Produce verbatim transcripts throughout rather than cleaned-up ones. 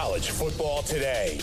College Football Today.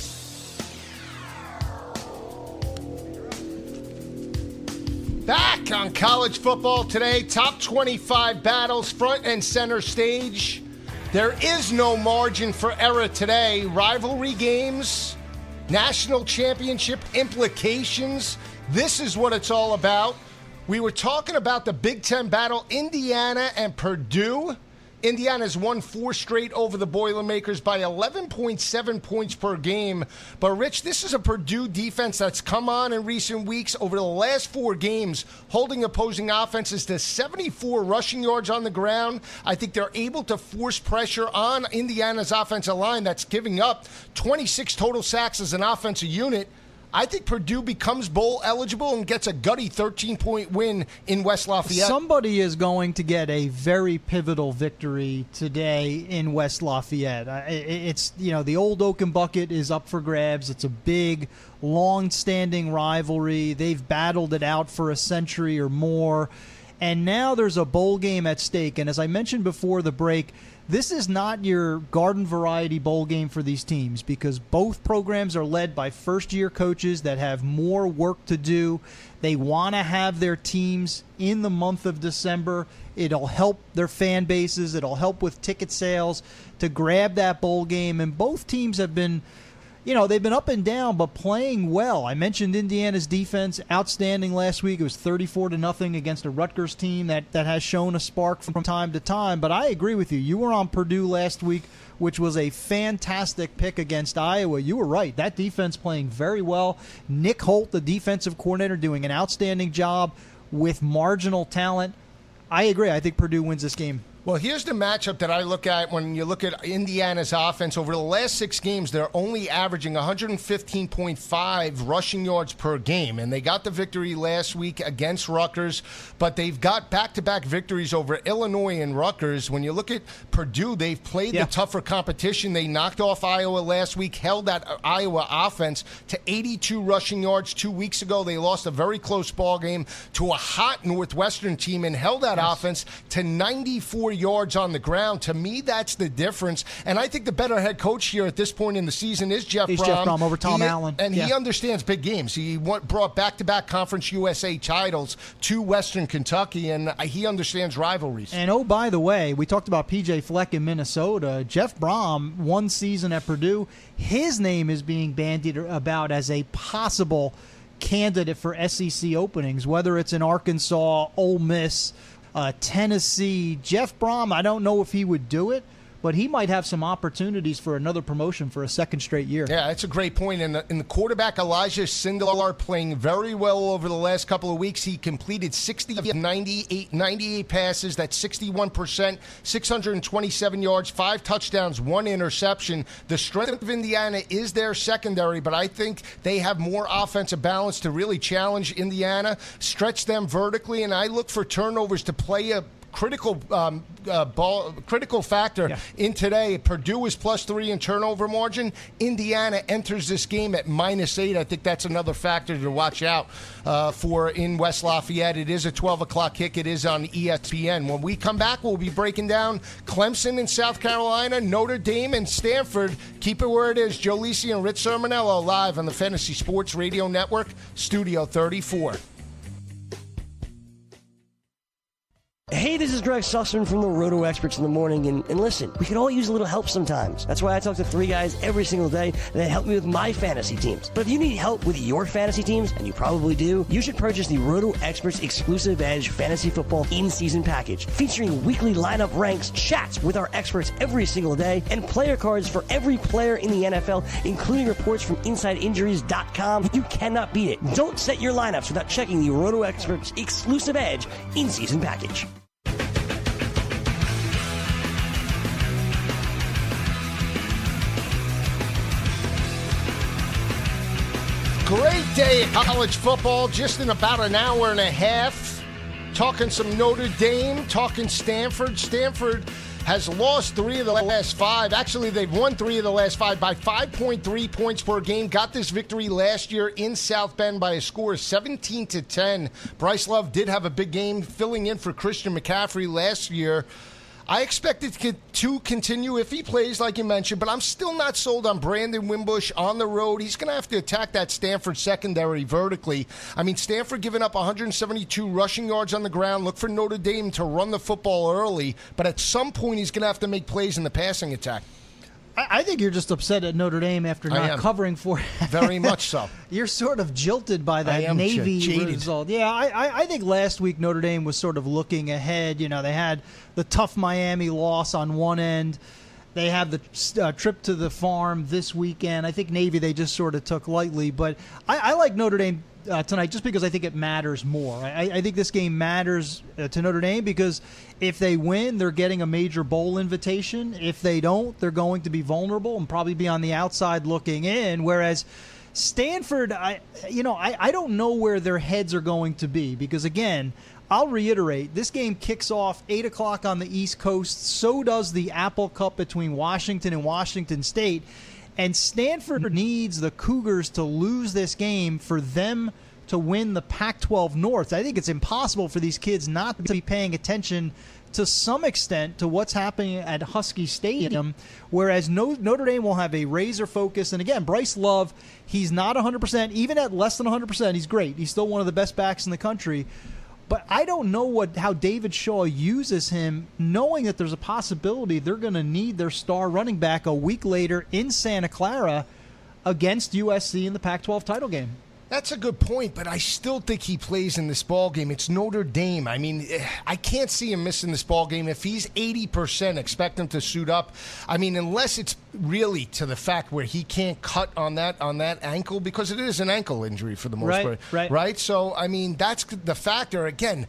Back on College Football Today, top twenty-five battles, front and center stage. There is no margin for error today. Rivalry games, national championship implications. This is what it's all about. We were talking about the Big Ten battle, Indiana and Purdue. Indiana's won four straight over the Boilermakers by eleven point seven points per game. But, Rich, this is a Purdue defense that's come on in recent weeks over the last four games, holding opposing offenses to seventy-four rushing yards on the ground. I think they're able to force pressure on Indiana's offensive line that's giving up twenty-six total sacks as an offensive unit. I think Purdue becomes bowl eligible and gets a gutty thirteen-point win in West Lafayette. Somebody is going to get a very pivotal victory today in West Lafayette. It's, you know, the old Oaken Bucket is up for grabs. It's a big, long-standing rivalry. They've battled it out for a century or more. And now there's a bowl game at stake. And as I mentioned before the break, this is not your garden variety bowl game for these teams because both programs are led by first-year coaches that have more work to do. They want to have their teams in the month of December. It'll help their fan bases. It'll help with ticket sales to grab that bowl game. And both teams have been, you know, they've been up and down, but playing well. I mentioned Indiana's defense, outstanding last week. It was thirty-four to nothing against a Rutgers team that, that has shown a spark from time to time. But I agree with you. You were on Purdue last week, which was a fantastic pick against Iowa. You were right. That defense playing very well. Nick Holt, the defensive coordinator, doing an outstanding job with marginal talent. I agree. I think Purdue wins this game. Well, here's the matchup that I look at when you look at Indiana's offense. Over the last six games, they're only averaging one fifteen point five rushing yards per game. And they got the victory last week against Rutgers, but they've got back-to-back victories over Illinois and Rutgers. When you look at Purdue, they've played yeah. the tougher competition. They knocked off Iowa last week, held that Iowa offense to eighty-two rushing yards. Two weeks ago, they lost a very close ball game to a hot Northwestern team and held that yes. offense to ninety-four yards on the ground. To me, that's the difference. And I think the better head coach here at this point in the season is Jeff He's Brom. Jeff Brom over Tom he, Allen. And yeah. he understands big games. He brought back-to-back Conference U S A titles to Western Kentucky, and he understands rivalries. And, oh, by the way, we talked about P J Fleck in Minnesota. Jeff Brom, one season at Purdue, his name is being bandied about as a possible candidate for S E C openings, whether it's in Arkansas, Ole Miss, Uh, Tennessee. Jeff Brom, I don't know if he would do it, but he might have some opportunities for another promotion for a second straight year. Yeah, that's a great point. And the, and the quarterback, Elijah Sindelar, playing very well over the last couple of weeks. He completed sixty of ninety-eight, ninety-eight passes. That's sixty-one percent, six hundred twenty-seven yards, five touchdowns, one interception. The strength of Indiana is their secondary, but I think they have more offensive balance to really challenge Indiana, stretch them vertically, and I look for turnovers to play a critical um, uh, ball, critical factor yeah. in today. Purdue is plus three in turnover margin. Indiana enters this game at minus eight. I think that's another factor to watch out uh, for in West Lafayette. It is a twelve o'clock kick. It is on E S P N. When we come back, we'll be breaking down Clemson in South Carolina, Notre Dame and Stanford. Keep it where it is. Joe Lisi and Rich Sermonello live on the Fantasy Sports Radio Network, Studio thirty-four. Hey, this is Greg Sussman from the Roto Experts in the Morning, and, and listen, we can all use a little help sometimes. That's why I talk to three guys every single day that help me with my fantasy teams. But if you need help with your fantasy teams, and you probably do, you should purchase the Roto Experts Exclusive Edge Fantasy Football In-Season Package, featuring weekly lineup ranks, chats with our experts every single day, and player cards for every player in the N F L, including reports from Inside Injuries dot com. You cannot beat it. Don't set your lineups without checking the Roto Experts Exclusive Edge In-Season Package. Great day of college football, just in about an hour and a half. Talking some Notre Dame, talking Stanford. Stanford has lost three of the last five. Actually, they've won three of the last five by five point three points per game. Got this victory last year in South Bend by a score of seventeen to ten. Bryce Love did have a big game filling in for Christian McCaffrey last year. I expect it to continue if he plays, like you mentioned, but I'm still not sold on Brandon Wimbush on the road. He's going to have to attack that Stanford secondary vertically. I mean, Stanford giving up one hundred seventy-two rushing yards on the ground. Look for Notre Dame to run the football early, but at some point he's going to have to make plays in the passing attack. I think you're just upset at Notre Dame after not covering for it. Very much so. You're sort of jilted by that Navy jaded. result. Yeah, I, I, I think last week Notre Dame was sort of looking ahead. You know, they had the tough Miami loss on one end. They have the uh, trip to the farm this weekend. I think Navy they just sort of took lightly. But I, I like Notre Dame uh, tonight just because I think it matters more. I, I think this game matters uh, to Notre Dame because if they win, they're getting a major bowl invitation. If they don't, they're going to be vulnerable and probably be on the outside looking in. Whereas Stanford, I, you know, I, I don't know where their heads are going to be because, again, I'll reiterate, this game kicks off eight o'clock on the East Coast. So does the Apple Cup between Washington and Washington State. And Stanford needs the Cougars to lose this game for them to win the Pac twelve North. I think it's impossible for these kids not to be paying attention to some extent to what's happening at Husky Stadium, whereas Notre Dame will have a razor focus. And again, Bryce Love, he's not one hundred percent. Even at less than one hundred percent, he's great. He's still one of the best backs in the country. But I don't know what how David Shaw uses him, knowing that there's a possibility they're going to need their star running back a week later in Santa Clara against U S C in the Pac twelve title game. That's a good point, but I still think he plays in this ball game. It's Notre Dame. I mean, I can't see him missing this ball game. If he's eighty percent, expect him to suit up. I mean, unless it's really to the fact where he can't cut on that on that ankle, because it is an ankle injury for the most right, part. Right, right. So, I mean, that's the factor. Again,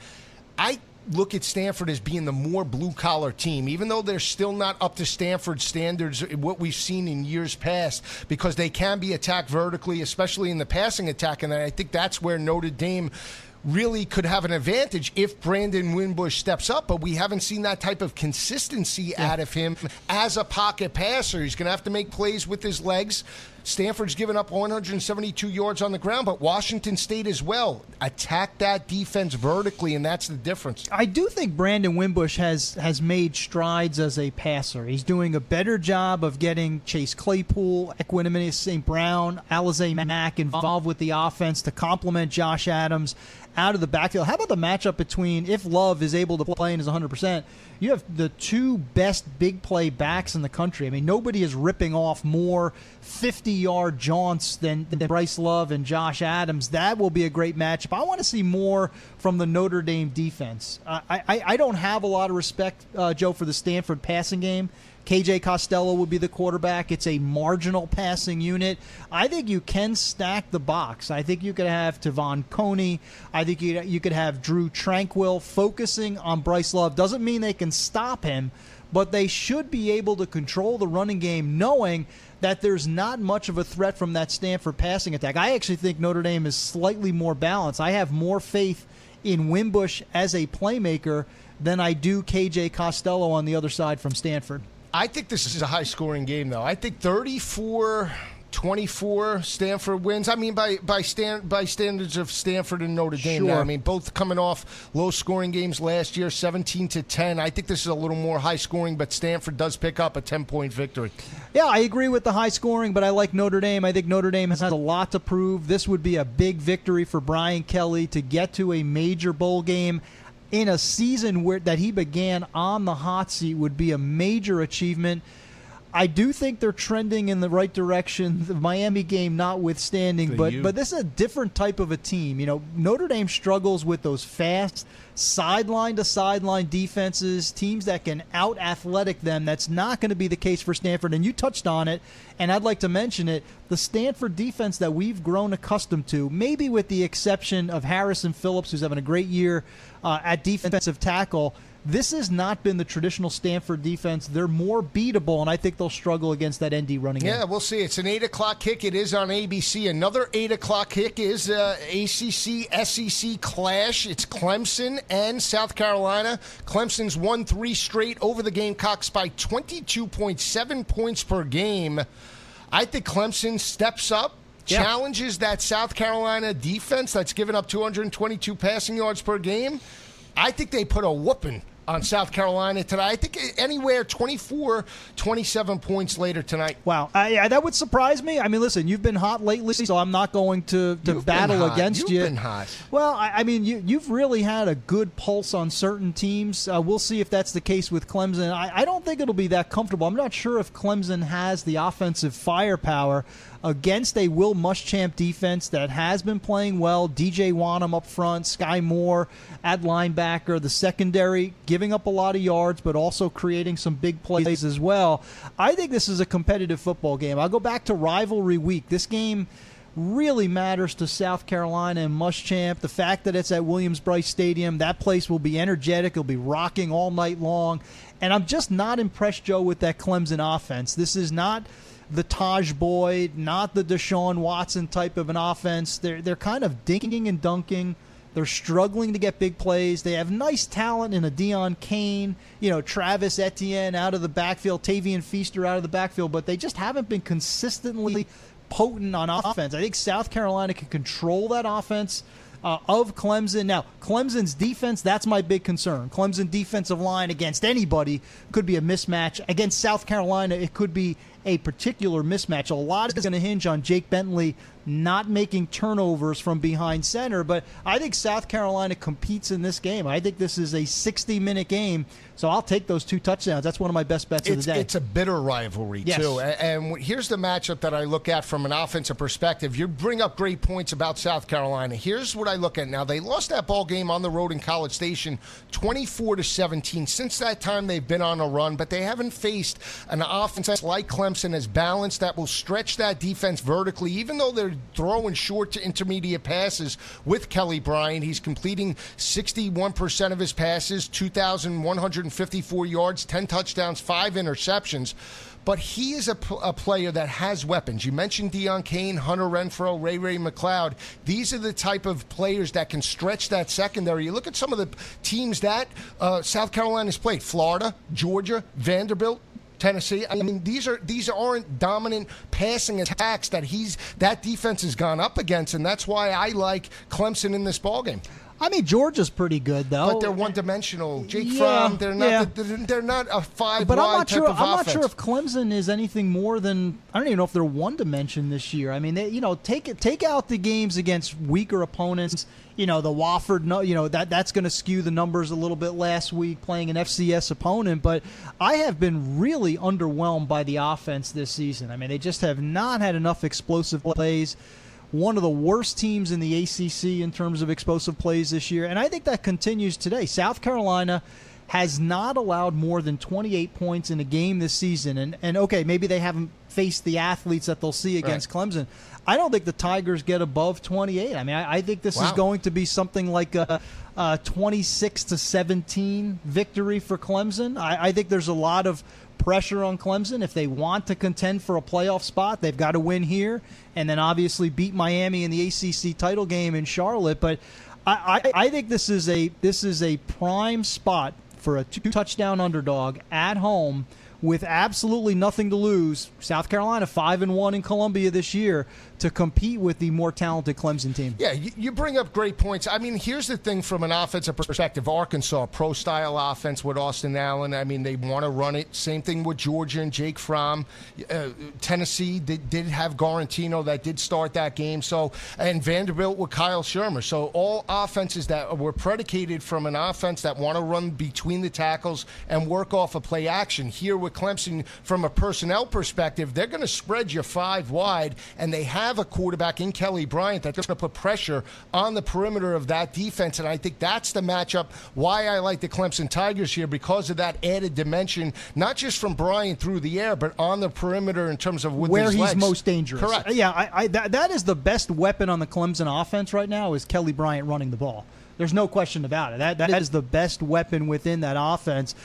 I look at Stanford as being the more blue-collar team, even though they're still not up to Stanford standards, what we've seen in years past, because they can be attacked vertically, especially in the passing attack, and I think that's where Notre Dame really could have an advantage if Brandon Wimbush steps up, but we haven't seen that type of consistency yeah. out of him as a pocket passer. He's going to have to make plays with his legs. Stanford's given up one hundred seventy-two yards on the ground, but Washington State as well. Attack that defense vertically, and that's the difference. I do think Brandon Wimbush has, has made strides as a passer. He's doing a better job of getting Chase Claypool, Equanimous Saint Brown, Alize Mack involved with the offense to complement Josh Adams out of the backfield. How about the matchup between, if Love is able to play and is one hundred percent, you have the two best big play backs in the country. I mean, nobody is ripping off more fifty-yard jaunts than, than Bryce Love and Josh Adams. That will be a great matchup. I want to see more from the Notre Dame defense. Uh, I, I, I don't have a lot of respect, uh, Joe, for the Stanford passing game. K J Costello would be the quarterback. It's a marginal passing unit. I think you can stack the box. I think you could have Tavon Coney. I think you, you could have Drew Tranquill focusing on Bryce Love. Doesn't mean they can stop him, but they should be able to control the running game knowing that there's not much of a threat from that Stanford passing attack. I actually think Notre Dame is slightly more balanced. I have more faith in Wimbush as a playmaker than I do K J Costello on the other side from Stanford. I think this is a high-scoring game, though. I think thirty-four twenty-four Stanford wins. I mean, by by, stand, by standards of Stanford and Notre Dame. Sure. Now. I mean, both coming off low-scoring games last year, seventeen to ten. I think this is a little more high-scoring, but Stanford does pick up a ten-point victory. Yeah, I agree with the high scoring, but I like Notre Dame. I think Notre Dame has a lot to prove. This would be a big victory for Brian Kelly to get to a major bowl game in a season where that he began on the hot seat would be a major achievement. I do think they're trending in the right direction, the Miami game notwithstanding, but but this is a different type of a team. You know, Notre Dame struggles with those fast sideline-to-sideline defenses, teams that can out-athletic them. That's not going to be the case for Stanford, and you touched on it, and I'd like to mention it. The Stanford defense that we've grown accustomed to, maybe with the exception of Harrison Phillips, who's having a great year uh, at defensive tackle, this has not been the traditional Stanford defense. They're more beatable, and I think they'll struggle against that N D running game. Yeah, we'll see. It's an eight o'clock kick. It is on A B C. Another eight o'clock kick is uh, A C C S E C clash. It's Clemson and South Carolina. Clemson's won three straight over the Gamecocks by twenty-two point seven points per game. I think Clemson steps up, yeah. challenges that South Carolina defense that's given up two hundred twenty-two passing yards per game. I think they put a whooping on South Carolina tonight. I think anywhere twenty-four, twenty-seven points later tonight. Wow. Uh, yeah, that would surprise me. I mean, listen, you've been hot lately, so I'm not going to, to You've battle been hot. against You've you. You've been hot. Well, I, I mean, you, you've really had a good pulse on certain teams. Uh, we'll see if that's the case with Clemson. I, I don't think it'll be that comfortable. I'm not sure if Clemson has the offensive firepower against a Will Muschamp defense that has been playing well. D J Wanham up front, Sky Moore at linebacker, the secondary giving up a lot of yards but also creating some big plays as well. I think this is a competitive football game. I'll go back to rivalry week. This game really matters to South Carolina and Muschamp. The fact that it's at Williams-Brice Stadium, that place will be energetic. It'll be rocking all night long. And I'm just not impressed, Joe, with that Clemson offense. This is not the Taj Boyd, not the Deshaun Watson type of an offense. They're they're kind of dinking and dunking. They're struggling to get big plays. They have nice talent in a Deion Kane, you know, Travis Etienne out of the backfield, Tavian Feaster out of the backfield, but they just haven't been consistently potent on offense. I think South Carolina can control that offense uh, of Clemson. Now, Clemson's defense, that's my big concern. Clemson defensive line against anybody could be a mismatch. Against South Carolina, it could be a particular mismatch. A lot is going to hinge on Jake Bentley not making turnovers from behind center, but I think South Carolina competes in this game. I think this is a sixty-minute game, so I'll take those two touchdowns. That's one of my best bets it's, of the day. It's a bitter rivalry, yes. too. And, and here's the matchup that I look at from an offensive perspective. You bring up great points about South Carolina. Here's what I look at now. They lost that ball game on the road in College Station twenty-four to seventeen. Since that time, they've been on a run, but they haven't faced an offense like Clemson as balanced that will stretch that defense vertically, even though they're throwing short to intermediate passes with Kelly Bryant. He's completing sixty-one percent of his passes, two thousand one hundred fifty-four yards, ten touchdowns, five interceptions. But he is a, a player that has weapons. You mentioned Deion Kane, Hunter Renfrow, Ray Ray McLeod. These are the type of players that can stretch that secondary. You look at some of the teams that uh, South Carolina's played: Florida, Georgia, Vanderbilt, Tennessee. I mean, these are these aren't dominant passing attacks that he's that defense has gone up against, and that's why I like Clemson in this ballgame. I mean, Georgia's pretty good though, but they're one-dimensional. Jake yeah, Fromm, they're not. Yeah. They're, they're not a five. But I'm not type sure. Of I'm offense. not sure if Clemson is anything more than. I don't even know if they're one dimension this year. I mean, they, you know, take it, take out the games against weaker opponents. You know, the Wofford. No, you know that that's going to skew the numbers a little bit last week playing an F C S opponent. But I have been really underwhelmed by the offense this season. I mean, they just have not had enough explosive plays. One of the worst teams in the A C C in terms of explosive plays this year, and I think that continues today. South Carolina has not allowed more than twenty-eight points in a game this season, and, and okay, maybe they haven't faced the athletes that they'll see against right. Clemson. I don't think the Tigers get above twenty-eight. I mean, I, I think this wow. is going to be something like a, a twenty-six to seventeen victory for Clemson. I, I think there's a lot of pressure on Clemson. If they want to contend for a playoff spot, they've got to win here and then obviously beat Miami in the A C C title game in Charlotte. But I, I, I think this is a this is a prime spot for a two touchdown underdog at home with absolutely nothing to lose. South Carolina five and one in Columbia this year to compete with the more talented Clemson team. Yeah, you, you bring up great points. I mean, here's the thing from an offensive perspective. Arkansas, pro-style offense with Austin Allen. I mean, they want to run it. Same thing with Georgia and Jake Fromm. Uh, Tennessee did, did have Garantino that did start that game. So, and Vanderbilt with Kyle Shermer. So all offenses that were predicated from an offense that want to run between the tackles and work off a play action. Here with Clemson, from a personnel perspective, they're going to spread you five wide, and they have a quarterback in Kelly Bryant that's going to put pressure on the perimeter of that defense, and I think that's the matchup why I like the Clemson Tigers here, because of that added dimension, not just from Bryant through the air, but on the perimeter in terms of with where his he's legs. most dangerous. Correct. Yeah, I, I, that, that is the best weapon on the Clemson offense right now is Kelly Bryant running the ball. There's no question about it. That That is the best weapon within that offense.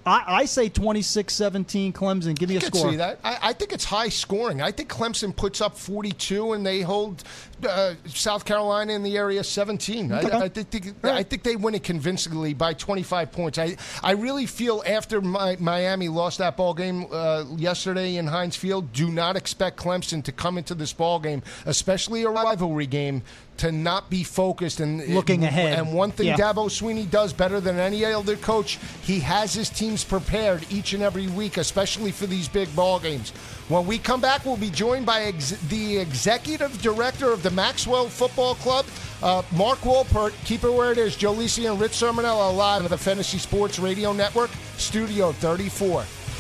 I, I say twenty-six seventeen Clemson. Give me I a could score. see that. I, I think it's high scoring. I think Clemson puts up forty-two and they hold uh, South Carolina in the area seventeen. Okay. I, I, think, I think they win it convincingly by twenty-five points. I, I really feel after my, Miami lost that ball game uh, yesterday in Heinz Field, do not expect Clemson to come into this ball game, especially a rivalry game, to not be focused and looking and, ahead. And one thing yeah. Dabo Swinney does better than any other coach, he has his teams prepared each and every week, especially for these big ball games. When we come back, we'll be joined by ex- the executive director of the Maxwell Football Club, uh, Mark Wolpert. Keep it where it is. Joe Lisi and Rich Sermonella live on the Fantasy Sports Radio Network, Studio thirty-four.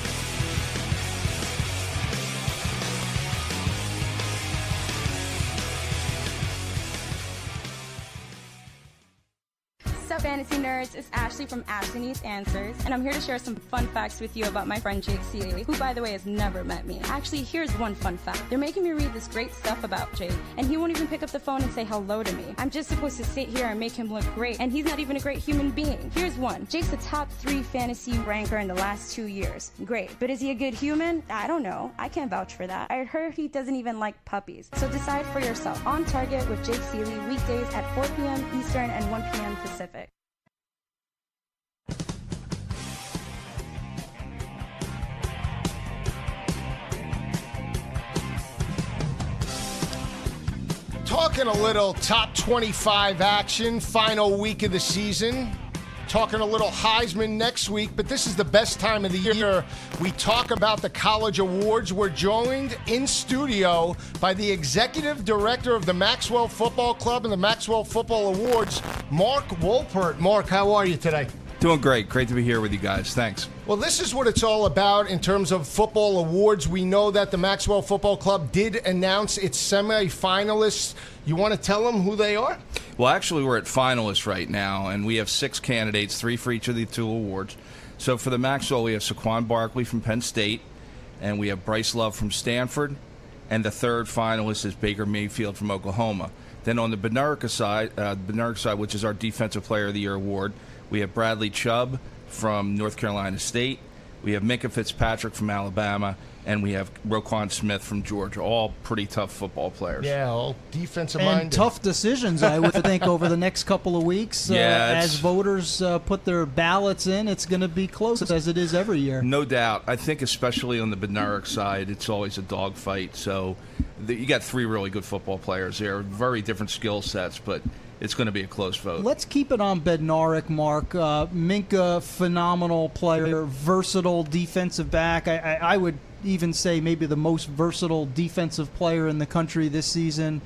Fantasy Nerds, it's Ashley from Ashley Needs Answers, and I'm here to share some fun facts with you about my friend Jake Seeley, who, by the way, has never met me. Actually, here's one fun fact. They're making me read this great stuff about Jake, and he won't even pick up the phone and say hello to me. I'm just supposed to sit here and make him look great, and he's not even a great human being. Here's one. Jake's a top three fantasy ranker in the last two years. Great. But is he a good human? I don't know. I can't vouch for that. I heard he doesn't even like puppies. So decide for yourself. On Target with Jake Seeley, weekdays at four p.m. Eastern and one p.m. Pacific. Talking a little top twenty-five action, final week of the season. Talking a little Heisman next week, but this is the best time of the year. We talk about the college awards. We're joined in studio by the executive director of the Maxwell Football Club and the Maxwell Football Awards, Mark Wolpert. Mark, how are you today? Doing great. Great to be here with you guys. Thanks. Well, this is what it's all about in terms of football awards. We know that the Maxwell Football Club did announce its semifinalists. You want to tell them who they are? Well, actually, we're at finalists right now, and we have six candidates, three for each of the two awards. So for the Maxwell, we have Saquon Barkley from Penn State, and we have Bryce Love from Stanford, and the third finalist is Baker Mayfield from Oklahoma. Then on the Bednarik side, uh, Bednarik side, which is our Defensive Player of the Year award, we have Bradley Chubb from North Carolina State. We have Minkah Fitzpatrick from Alabama, and we have Roquan Smith from Georgia. All pretty tough football players. Yeah, all defensive and minded. tough decisions, I would think, over the next couple of weeks. Yeah, uh, as voters uh, put their ballots in, it's going to be close as it is every year. No doubt. I think especially on the Bednarik side, it's always a dogfight. So the, you got three really good football players there, very different skill sets, but it's going to be a close vote. Let's keep it on Bednarik, Mark. Uh, Minkah, phenomenal player, versatile defensive back. I, I, I would even say maybe the most versatile defensive player in the country this season.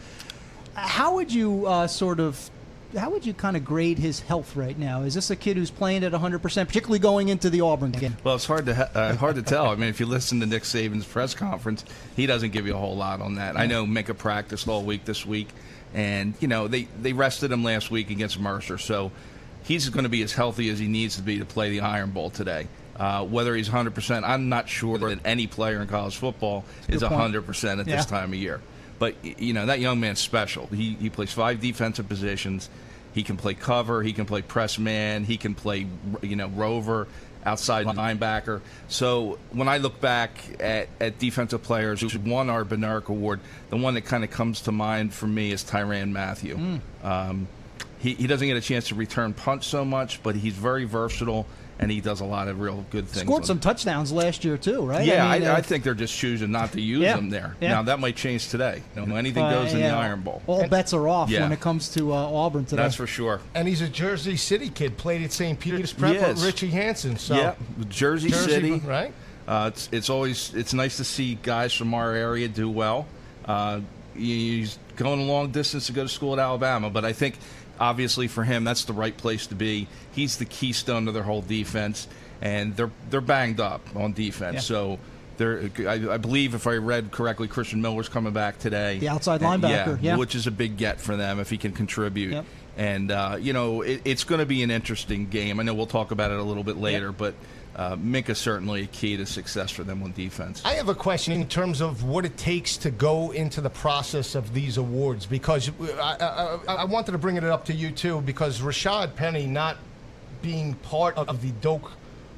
How would you uh, sort of, how would you kind of grade his health right now? Is this a kid who's playing at one hundred percent, particularly going into the Auburn game? Well, it's hard to ha- uh, hard to tell. I mean, if you listen to Nick Saban's press conference, he doesn't give you a whole lot on that. I know Minkah practiced all week this week. And, you know, they, they rested him last week against Mercer, so he's going to be as healthy as he needs to be to play the Iron Bowl today. Uh, whether he's one hundred percent, I'm not sure that any player in college football is one hundred percent at yeah. this time of year. But, you know, that young man's special. He, he plays five defensive positions. He can play cover. He can play press man. He can play, you know, rover, outside linebacker. So when I look back at, at defensive players who won our Bednarik Award, the one that kind of comes to mind for me is Tyrann Mathieu. Mm. Um, he, he doesn't get a chance to return punch so much, but he's very versatile, and he does a lot of real good things. Scored some touchdowns last year, too, right? Yeah, I, mean, I, uh, I think they're just choosing not to use yeah, them there. yeah. Now, that might change today. You know, anything uh, goes in yeah, the Iron Bowl. All bets are off yeah. when it comes to uh, Auburn today. That's for sure. And he's a Jersey City kid, played at Saint Peter's Prep with Richie Hansen. So. Yeah, Jersey, Jersey City. Right? Uh, it's, it's always it's nice to see guys from our area do well. Uh, he's going a long distance to go to school at Alabama, but I think obviously for him that's the right place to be. He's the keystone of their whole defense, and they're they're banged up on defense. Yeah. So they're, I, I believe if I read correctly, Christian Miller's coming back today. The outside and, linebacker, yeah, which is a big get for them if he can contribute. Yep. And uh, you know it, it's going to be an interesting game. I know we'll talk about it a little bit later, yep. but. Uh, Minkah's certainly a key to success for them on defense. I have a question in terms of what it takes to go into the process of these awards, because I, I, I wanted to bring it up to you too, because Rashad Penny not being part of the Doak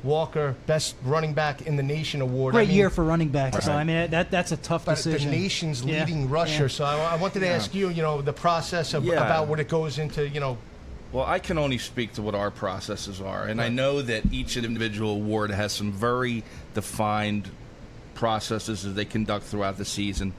Walker, best running back in the nation award. Great I mean, year for running backs. Right. So I mean that that's a tough but decision. the nation's Yeah. leading rusher. Yeah. So I, I wanted to Yeah. ask you, you know, the process of, Yeah. about what it goes into, you know. Well, I can only speak to what our processes are, and I Right. know that each individual award has some very defined processes that they conduct throughout the season.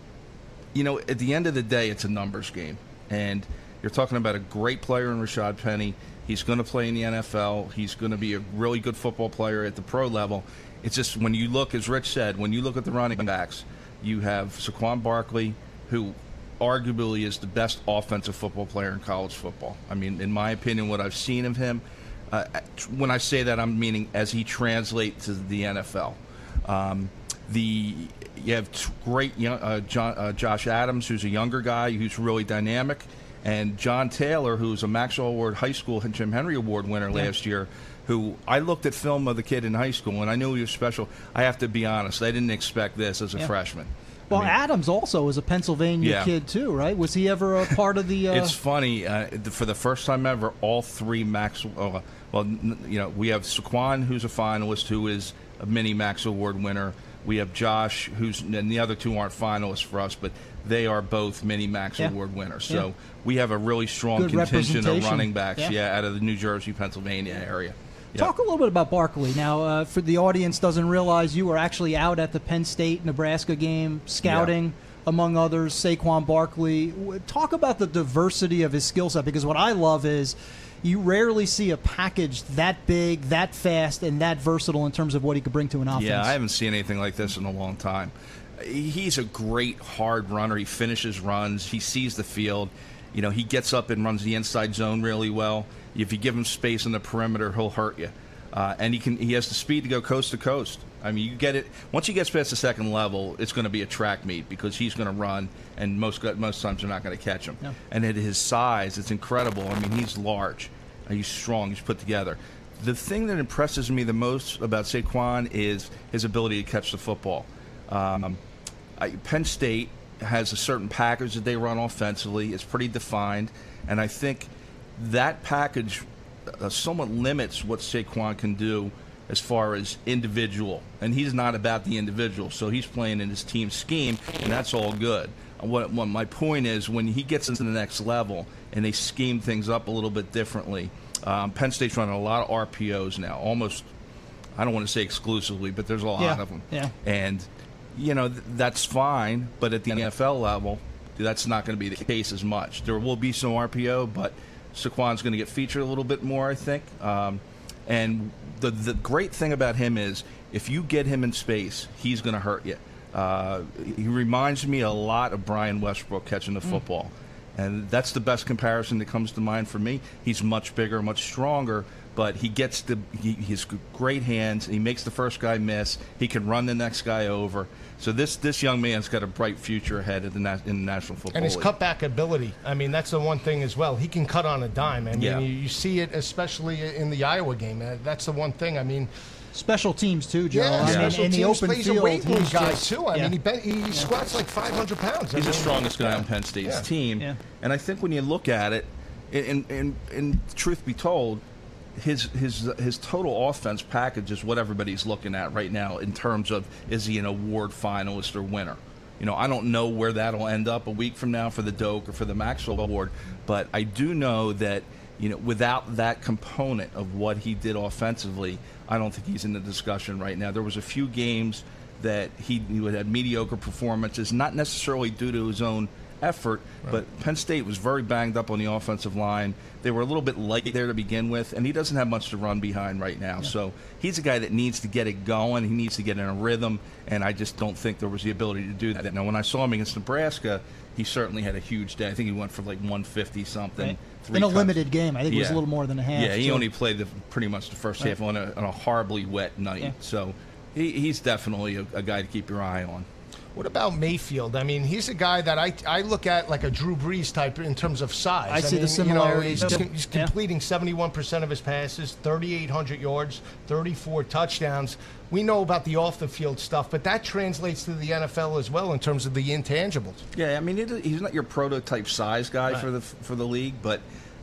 You know, at the end of the day, it's a numbers game, and you're talking about a great player in Rashad Penny. He's going to play in the N F L. He's going to be a really good football player at the pro level. It's just when you look, as Rich said, when you look at the running backs, you have Saquon Barkley, who arguably is the best offensive football player in college football. I mean, in my opinion, what I've seen of him, uh, when I say that, I'm meaning as he translates to the N F L. Um, the you have t- great young, uh, John, uh, Josh Adams, who's a younger guy who's really dynamic, and John Taylor, who's a Maxwell Award High School Jim Henry Award winner Yeah. last year, who I looked at film of the kid in high school, and I knew he was special. I have to be honest, I didn't expect this as a Yeah. freshman. Well, I mean, Adams also was a Pennsylvania Yeah. kid too, right? Was he ever a part of the? Uh, It's funny. Uh, th- for the first time ever, all three Max. Uh, well, n- you know, we have Saquon, who's a finalist, who is a mini Max Award winner. We have Josh, who's, and the other two aren't finalists for us, but they are both mini Max Yeah. Award winners. So Yeah. we have a really strong Good contingent of representation. running backs, Yeah. yeah. out of the New Jersey, Pennsylvania area. Yep. Talk a little bit about Barkley. Now, uh, for the audience doesn't realize you were actually out at the Penn State-Nebraska game scouting, among others, Saquon Barkley. W- Talk about the diversity of his skill set, because what I love is you rarely see a package that big, that fast, and that versatile in terms of what he could bring to an offense. Yeah, I haven't seen anything like this in a long time. He's a great hard runner. He finishes runs. He sees the field. You know, he gets up and runs the inside zone really well. If you give him space in the perimeter, he'll hurt you. Uh, and he can. He has the speed to go coast to coast. I mean, you get it. Once he gets past the second level, it's going to be a track meet because he's going to run, and most most times they're not going to catch him. No. And at his size, it's incredible. I mean, he's large. He's strong. He's put together. The thing that impresses me the most about Saquon is his ability to catch the football. Um, I, Penn State has a certain package that they run offensively. It's pretty defined, and I think that package uh, somewhat limits what Saquon can do as far as individual. And he's not about the individual, so he's playing in his team scheme, and that's all good. What, what my point is, when he gets into the next level and they scheme things up a little bit differently, um, Penn State's running a lot of R P Os now, almost, I don't want to say exclusively, but there's a lot Yeah, of them. yeah. And, you know, th- that's fine, but at the N F L level, that's not going to be the case as much. There will be some R P O, but Saquon's going to get featured a little bit more, I think. Um, and the the great thing about him is if you get him in space, he's going to hurt you. Uh, he reminds me a lot of Brian Westbrook catching the football. And that's the best comparison that comes to mind for me. He's much bigger, much stronger, but he gets the he, he's great hands. He makes the first guy miss. He can run the next guy over. So this this young man's got a bright future ahead at the na- in the National Football And his League. cutback ability. I mean, that's the one thing as well. He can cut on a dime. I mean, Yeah. you, you see it especially in the Iowa game. Uh, That's the one thing. I mean, Special teams too, Joe. yeah, I mean, special in the teams open plays field, a weight room he's guy just- too. I yeah. mean, he, ben- he squats like five hundred pounds. I He's the mean, strongest guy yeah. on Penn State's Yeah. team. Yeah. And I think when you look at it, and, and, and truth be told, his his his total offense package is what everybody's looking at right now in terms of is he an award finalist or winner. You know, I don't know where that'll end up a week from now for the Doak or for the Maxwell Award, but I do know that, you know, without that component of what he did offensively, I don't think he's in the discussion right now. There was a few games that he, he had mediocre performances, not necessarily due to his own effort, right. But Penn State was very banged up on the offensive line. They were a little bit light there to begin with, and he doesn't have much to run behind right now. Yeah. So he's a guy that needs to get it going. He needs to get in a rhythm, and I just don't think there was the ability to do that. Now, when I saw him against Nebraska, he certainly had a huge day. I think he went for like one fifty something. Right. Three in a cuts. limited game. I think it was Yeah. a little more than a half. Yeah, he so. only played the, pretty much the first Right. half on a, on a horribly wet night. Yeah. So he, he's definitely a, a guy to keep your eye on. What about Mayfield? I mean, he's a guy that I, I look at like a Drew Brees type in terms of size. I see mean, the similarities. You know, he's, Yeah. he's completing seventy-one percent of his passes, thirty-eight hundred yards, thirty-four touchdowns. We know about the off-the-field stuff, but that translates to the N F L as well in terms of the intangibles. Yeah, I mean, it, he's not your prototype size guy Right. for the for the league, but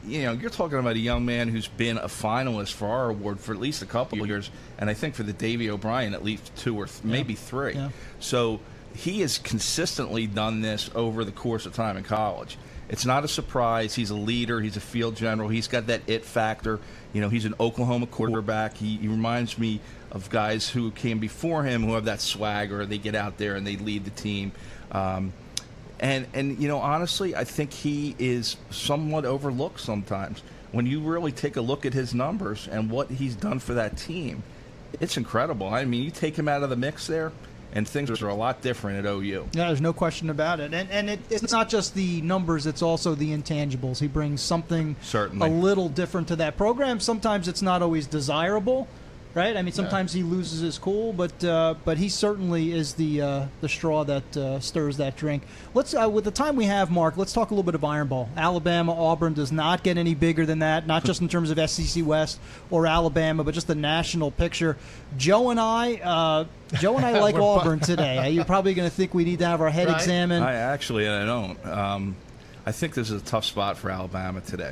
you know, you're talking about a young man who's been a finalist for our award for at least a couple of years, and I think for the Davy O'Brien at least two or th- yeah. maybe three. Yeah. So he has consistently done this over the course of time in college. It's not a surprise. He's a leader. He's a field general. He's got that it factor. You know, he's an Oklahoma quarterback. He, he reminds me of guys who came before him who have that swagger. They get out there and they lead the team. Um, and, and, you know, honestly, I think he is somewhat overlooked sometimes. When you really take a look at his numbers and what he's done for that team, it's incredible. I mean, you take him out of the mix there, and things are a lot different at O U. Yeah, there's no question about it. And and it, it's not just the numbers, it's also the intangibles. He brings something Certainly. a little different to that program. Sometimes it's not always desirable, right? I mean, sometimes yeah. he loses his cool, but uh, but he certainly is the uh, the straw that uh, stirs that drink. Let's uh, with the time we have, Mark, let's talk a little bit of Iron Bowl. Alabama, Auburn does not get any bigger than that, not just in terms of S E C West or Alabama, but just the national picture. Joe and I, uh, Joe and I like Auburn today. You're probably going to think we need to have our head right? examined. I actually I don't. Um, I think this is a tough spot for Alabama today,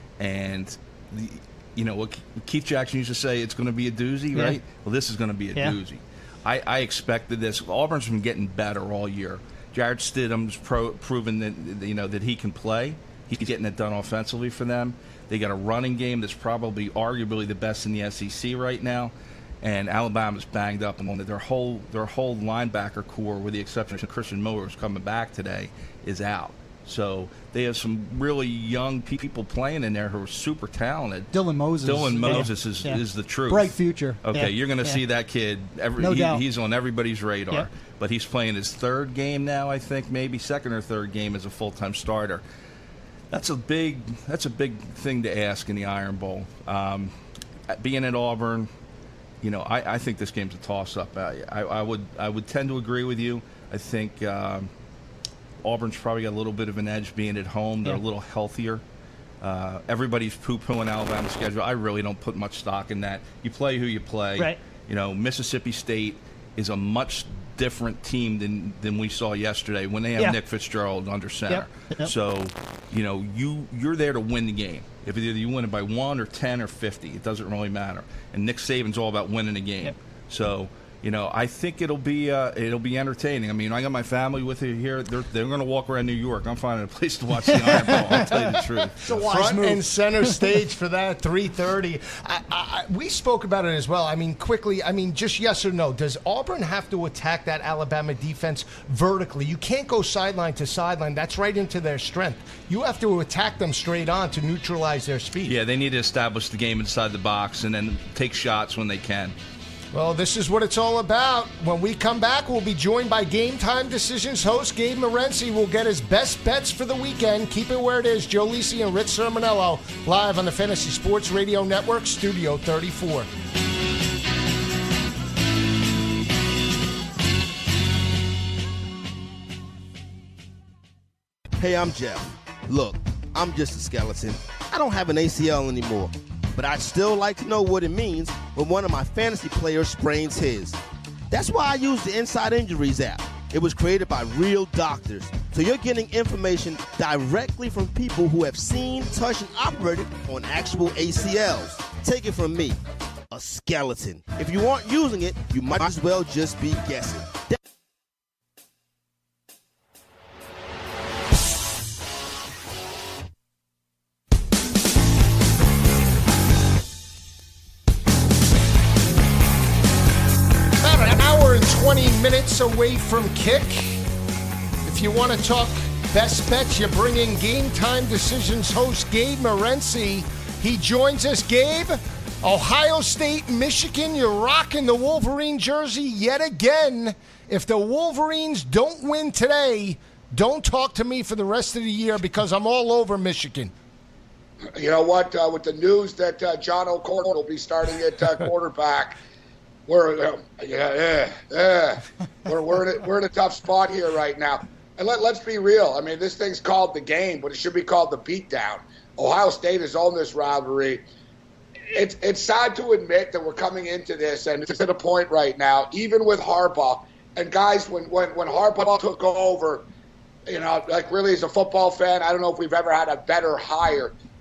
and the. You know, what Keith Jackson used to say, it's going to be a doozy, yeah. right? Well, this is going to be a yeah. doozy. I, I expected this. Auburn's been getting better all year. Jarrett Stidham's pro, proven that, you know, that he can play. He's getting it done offensively for them. They got a running game that's probably arguably the best in the S E C right now. And Alabama's banged up, and their whole their whole linebacker core, with the exception of Christian Miller, who's coming back today, is out. So they have some really young people playing in there who are super talented. Dylan Moses. Dylan Moses yeah. is, yeah. is the truth. Bright future. Okay, yeah. you're going to yeah. see that kid. Every, no he, doubt. He's on everybody's radar. Yeah. But he's playing his third game now, I think, maybe second or third game as a full-time starter. That's a big that's a big thing to ask in the Iron Bowl. Um, being at Auburn, you know, I, I think this game's a toss-up. I, I, I would I would tend to agree with you. I think um, Auburn's probably got a little bit of an edge being at home. They're yeah. a little healthier. Uh, everybody's poo-pooing Alabama's schedule. I really don't put much stock in that. You play who you play. Right. You know, Mississippi State is a much different team than, than we saw yesterday when they have yeah. Nick Fitzgerald under center. Yep. Yep. So, you know, you, you're there to win the game. If either you win it by one or ten or fifty, it doesn't really matter. And Nick Saban's all about winning the game. Yep. So, you know, I think it'll be uh, it'll be entertaining. I mean, I got my family with me here. They're, they're going to walk around New York. I'm finding a place to watch the Iron Bowl. I'll tell you the truth. It's a wise Front move. and center stage for that three thirty. I, I, we spoke about it as well. I mean, quickly, I mean, just yes or no. Does Auburn have to attack that Alabama defense vertically? You can't go sideline to sideline. That's right into their strength. You have to attack them straight on to neutralize their speed. Yeah, they need to establish the game inside the box and then take shots when they can. Well, this is what it's all about. When we come back, we'll be joined by Game Time Decisions host Gabe Morency. We'll get his best bets for the weekend. Keep it where it is. Joe Lisi and Rich Sermonello live on the Fantasy Sports Radio Network, Studio thirty-four. Hey, I'm Jeff. Look, I'm just a skeleton. I don't have an A C L anymore. But I'd still like to know what it means when one of my fantasy players sprains his. That's why I use the Inside Injuries app. It was created by real doctors, so you're getting information directly from people who have seen, touched, and operated on actual A C Ls. Take it from me, a skeleton. If you aren't using it, you might as well just be guessing. twenty minutes away from kick. If you want to talk best bets, you bring in Game Time Decisions host Gabe Morency. He joins us. Gabe, Ohio State, Michigan, you're rocking the Wolverine jersey yet again. If the Wolverines don't win today, don't talk to me for the rest of the year because I'm all over Michigan. You know what? Uh, with the news that uh, John O'Corn will be starting at uh, quarterback, We're uh, yeah yeah yeah we're we're in a, we're in a tough spot here right now, and let let's be real. I mean, this thing's called the game, but it should be called the beatdown. Ohio State has owned this rivalry. It's it's sad to admit that we're coming into this, and it's at a point right now, even with Harbaugh. And guys, when when when Harbaugh took over, you know, like really as a football fan, I don't know if we've ever had a better hire.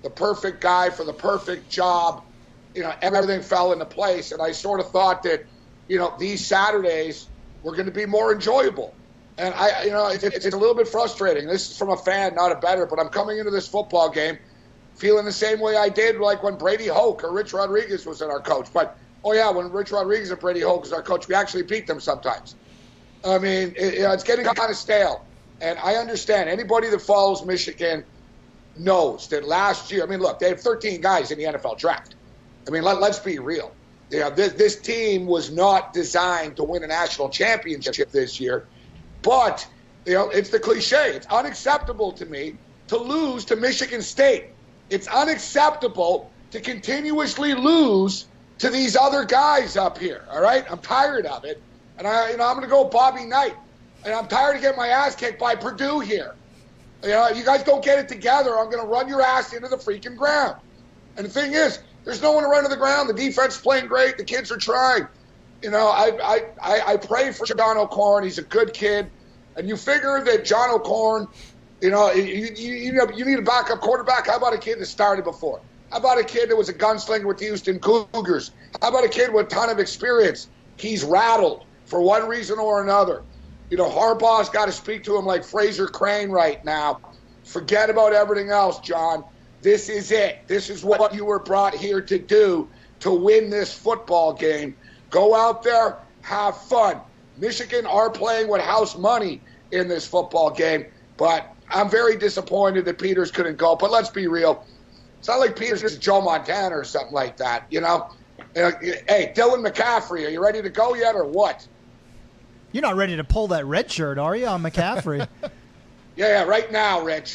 the perfect guy for the perfect job. You know, everything fell into place, and I sort of thought that, you know, these Saturdays were going to be more enjoyable. And I, you know, it's, it's a little bit frustrating. This is from a fan, not a bettor, but I'm coming into this football game feeling the same way I did like when Brady Hoke or Rich Rodriguez was our coach. But, oh yeah, when Rich Rodriguez and Brady Hoke was our coach, we actually beat them sometimes. I mean, it, you know, it's getting kind of stale. And I understand anybody that follows Michigan knows that last year, I mean, look, they have thirteen guys in the N F L draft. I mean, let, let's be real. You know, this, this team was not designed to win a national championship this year. But, you know, it's the cliche. It's unacceptable to me to lose to Michigan State. It's unacceptable to continuously lose to these other guys up here, all right? I'm tired of it. And, I, you know, I'm going to go Bobby Knight. And I'm tired of getting my ass kicked by Purdue here. You know, you guys don't get it together, I'm going to run your ass into the freaking ground. And the thing is, there's no one to run to the ground. The defense is playing great. The kids are trying. You know, I I, I, I pray for John O'Korn. He's a good kid. And you figure that John O'Korn, you know, you, you, you, know, you need a backup quarterback. How about a kid that started before? How about a kid that was a gunslinger with the Houston Cougars? How about a kid with a ton of experience? He's rattled for one reason or another. You know, Harbaugh's got to speak to him like Fraser Crane right now. Forget about everything else, John. This is it. This is what you were brought here to do, to win this football game. Go out there, have fun. Michigan are playing with house money in this football game, but I'm very disappointed that Peters couldn't go. But let's be real. It's not like Peters is Joe Montana or something like that, you know? Hey, Dylan McCaffrey, are you ready to go yet or what? You're not ready to pull that red shirt, are you, on McCaffrey? Yeah, yeah, right now, Rich.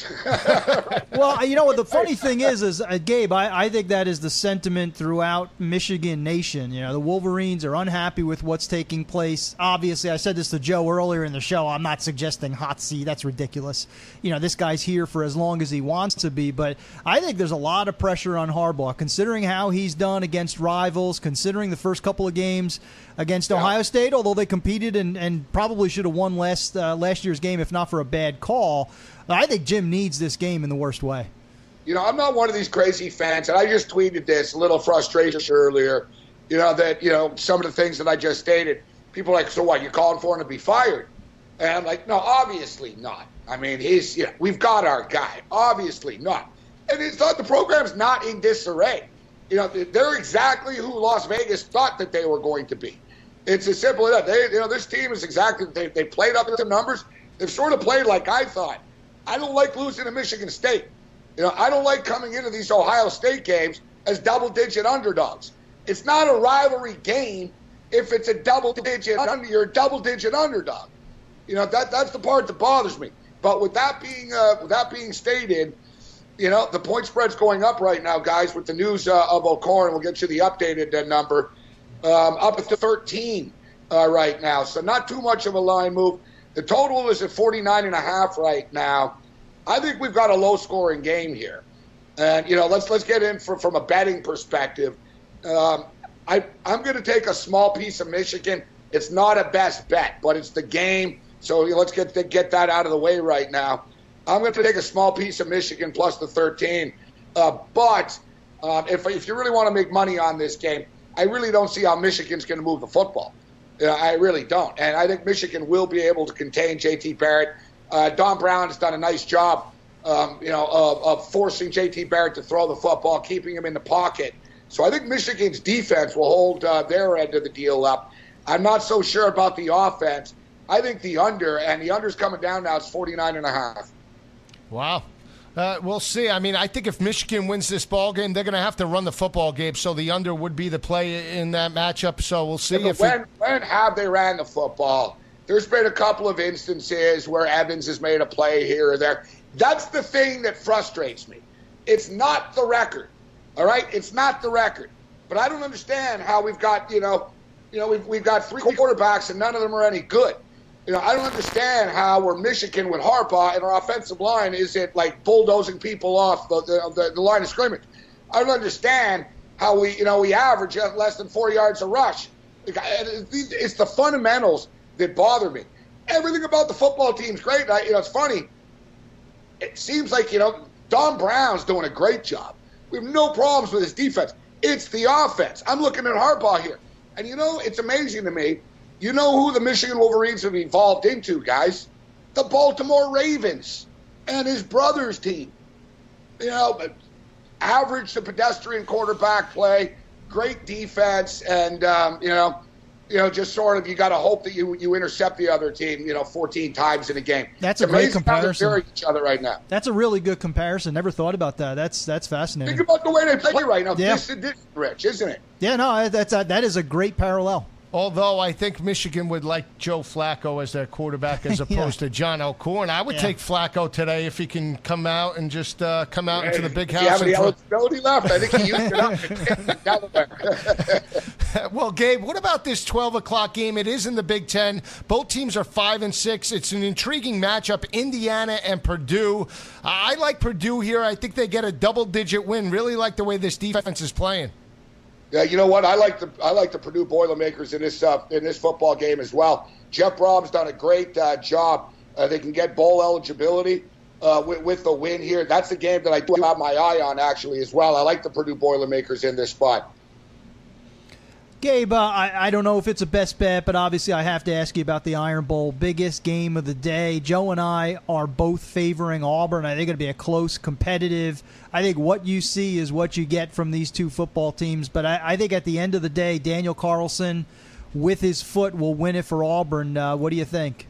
Well, you know what the funny thing is, is uh, Gabe, I, I think that is the sentiment throughout Michigan Nation. You know, the Wolverines are unhappy with what's taking place. Obviously, I said this to Joe earlier in the show. I'm not suggesting hot seat. That's ridiculous. You know, this guy's here for as long as he wants to be. But I think there's a lot of pressure on Harbaugh, considering how he's done against rivals, considering the first couple of games against yeah. Ohio State, although they competed and, and probably should have won last uh, last year's game if not for a bad call. I think Jim needs this game in the worst way. You know, I'm not one of these crazy fans, and I just tweeted this, a little frustration earlier, you know, that, you know, some of the things that I just stated. People are like, so what, you're calling for him to be fired? And I'm like, no, obviously not. I mean, he's, you know, we've got our guy. Obviously not. And it's not, the program's not in disarray. You know, they're exactly who Las Vegas thought that they were going to be. It's as simple as that. They, you know, this team is exactly, they, they played up to the numbers. They've sort of played like I thought. I don't like losing to Michigan State. You know, I don't like coming into these Ohio State games as double-digit underdogs. It's not a rivalry game if it's a double-digit under. You're a double-digit underdog. You know, that that's the part that bothers me. But with that being uh, with that being stated, you know, the point spread's going up right now, guys. With the news uh, of O'Korn, we'll get you the updated uh, number. Um, up to thirteen uh, right now, so not too much of a line move. The total is at forty-nine and a half right now. I think we've got a low-scoring game here, and you know, let's let's get in for, from a betting perspective. Um, I I'm going to take a small piece of Michigan. It's not a best bet, but it's the game, so you know, let's get get that out of the way right now. I'm going to take a small piece of Michigan plus the thirteen, uh, but uh, if if you really want to make money on this game, I really don't see how Michigan's going to move the football. Uh, I really don't. And I think Michigan will be able to contain J T Barrett. Uh, Don Brown has done a nice job, um, you know, of, of forcing J T Barrett to throw the football, keeping him in the pocket. So I think Michigan's defense will hold uh, their end of the deal up. I'm not so sure about the offense. I think the under, and the under's coming down now, it's forty-nine and a half. Wow. Uh, we'll see. I mean, I think if Michigan wins this ball game, they're going to have to run the football game, so the under would be the play in that matchup. So we'll see. Yeah, if when, it... when have they ran the football? There's been a couple of instances where Evans has made a play here or there. That's the thing that frustrates me. It's not the record, all right? It's not the record. But I don't understand how we've got, you know, you know, we've, we've got three quarterbacks and none of them are any good. You know, I don't understand how we're Michigan with Harbaugh and our offensive line isn't like bulldozing people off the, the, the line of scrimmage. I don't understand how we, you know, we average less than four yards a rush. It's the fundamentals that bother me. Everything about the football team's great. I, you know, it's funny. It seems like, you know, Don Brown's doing a great job. We have no problems with his defense. It's the offense. I'm looking at Harbaugh here. And, you know, it's amazing to me. You know who the Michigan Wolverines have evolved into, guys? The Baltimore Ravens and his brother's team. You know, average to pedestrian quarterback play, great defense, and, um, you know, you know, just sort of you got to hope that you you intercept the other team, you know, fourteen times in a game. That's it's a great comparison. How they're each other right now. That's a really good comparison. Never thought about that. That's that's fascinating. Think about the way they play right now. Yeah. This is this, Rich, isn't it? Yeah, no, that's a, that is a great parallel. Although I think Michigan would like Joe Flacco as their quarterback as opposed yeah. to John O'Korn. I would yeah. take Flacco today if he can come out and just uh, come out into the big house. Do you have any and throw- eligibility left? I think he used it up in Delaware. Well, Gabe, what about this twelve o'clock game? It is in the Big Ten. Both teams are five and six. It's an intriguing matchup, Indiana and Purdue. I like Purdue here. I think they get a double-digit win. Really like the way this defense is playing. Yeah, you know what? I like the I like the Purdue Boilermakers in this uh, in this football game as well. Jeff Brom's done a great uh, job. Uh, they can get bowl eligibility uh, with, with the win here. That's the game that I do have my eye on actually as well. I like the Purdue Boilermakers in this spot. Gabe, uh, I, I don't know if it's a best bet, but obviously I have to ask you about the Iron Bowl, biggest game of the day. Joe and I are both favoring Auburn. I think it'll be a close, competitive. I think what you see is what you get from these two football teams. But I, I think at the end of the day, Daniel Carlson, with his foot, will win it for Auburn. Uh, what do you think?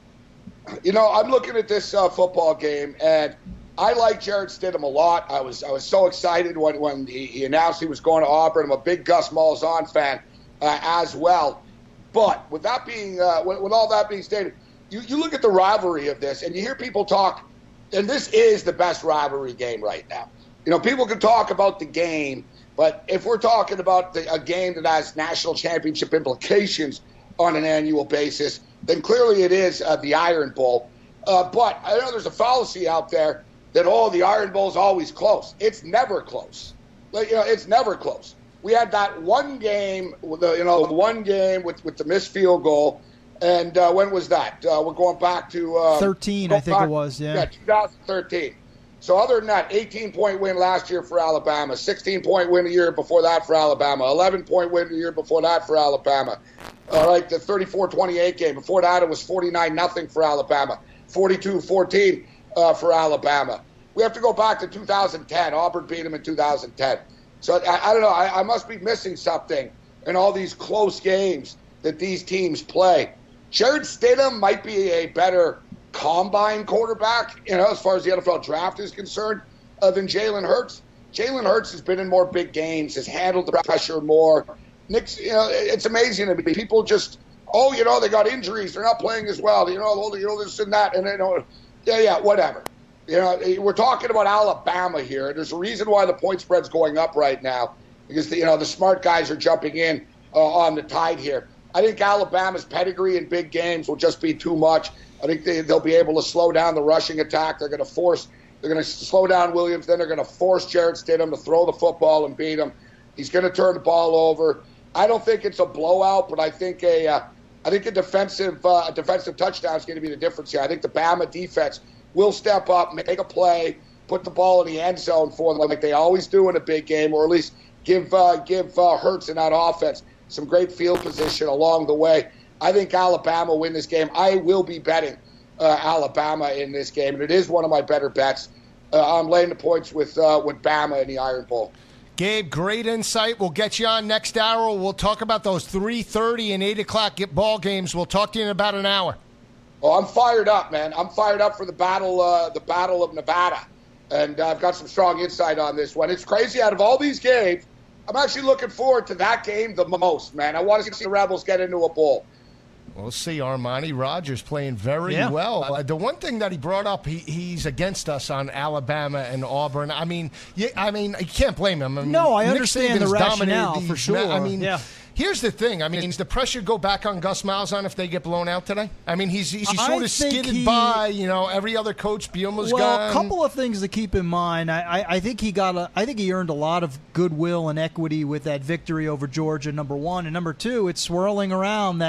You know, I'm looking at this uh, football game, and I like Jarrett Stidham a lot. I was I was so excited when, when he, he announced he was going to Auburn. I'm a big Gus Malzahn fan uh, as well. But with that being uh, with, with all that being stated, you, you look at the rivalry of this, and you hear people talk, and this is the best rivalry game right now. You know, people can talk about the game, but if we're talking about the, a game that has national championship implications on an annual basis, then clearly it is uh, the Iron Bowl. Uh, but I know there's a fallacy out there that, oh, the Iron Bowl is always close. It's never close. Like, you know, it's never close. We had that one game, with the, you know, one game with, with the missed field goal, and uh, when was that? Uh, we're going back to uh, thirteen, I think back, it was. Yeah, yeah, twenty thirteen. So other than that, eighteen-point win last year for Alabama, sixteen-point win a year before that for Alabama, eleven-point win a year before that for Alabama. All right, the thirty-four twenty-eight game. Before that, it was forty-nine nothing for Alabama, forty-two fourteen uh, for Alabama. We have to go back to two thousand ten. Auburn beat them in two thousand ten. So I, I don't know. I, I must be missing something in all these close games that these teams play. Jarrett Stidham might be a better combine quarterback, you know, as far as the N F L draft is concerned, uh, than Jalen Hurts. Jalen Hurts has been in more big games, has handled the pressure more. Nick's, you know, it's amazing to me. People just, oh, you know, they got injuries, they're not playing as well, you know, you know, this and that, and you know, yeah, yeah, whatever. You know, we're talking about Alabama here. There's a reason why the point spread's going up right now, because the, you know the smart guys are jumping in uh, on the tide here. I think Alabama's pedigree in big games will just be too much. I think they, they'll be able to slow down the rushing attack. They're going to force, they're going to slow down Williams. Then they're going to force Jarrett Stidham to throw the football and beat him. He's going to turn the ball over. I don't think it's a blowout, but I think a, uh, I think a defensive, uh, a defensive touchdown is going to be the difference here. I think the Bama defense will step up, make a play, put the ball in the end zone for them like they always do in a big game, or at least give uh, give uh, Hurts in that offense some great field position along the way. I think Alabama will win this game. I will be betting uh, Alabama in this game, and it is one of my better bets. Uh, I'm laying the points with uh, with Bama in the Iron Bowl. Gabe, great insight. We'll get you on next hour. We'll talk about those three thirty and eight o'clock ball games. We'll talk to you in about an hour. Oh, I'm fired up, man. I'm fired up for the battle, uh, the Battle of Nevada, and uh, I've got some strong insight on this one. It's crazy. Out of all these games, I'm actually looking forward to that game the most, man. I want to see the Rebels get into a bowl. We'll see. Armani Rogers playing very yeah. well. Uh, the one thing that he brought up, he, he's against us on Alabama and Auburn. I mean, yeah, I mean, you can't blame him. I mean, no, I Nick understand Saban's the rationale dominated for these, sure. I mean, yeah. Here's the thing. I mean, does the pressure go back on Gus Malzahn if they get blown out today? I mean, he's, he's I sort of think skidded he, by, you know, every other coach. Bielema's well, gone. a couple of things to keep in mind. I, I, I think he got a, I think he earned a lot of goodwill and equity with that victory over Georgia, number one. And number two, it's swirling around that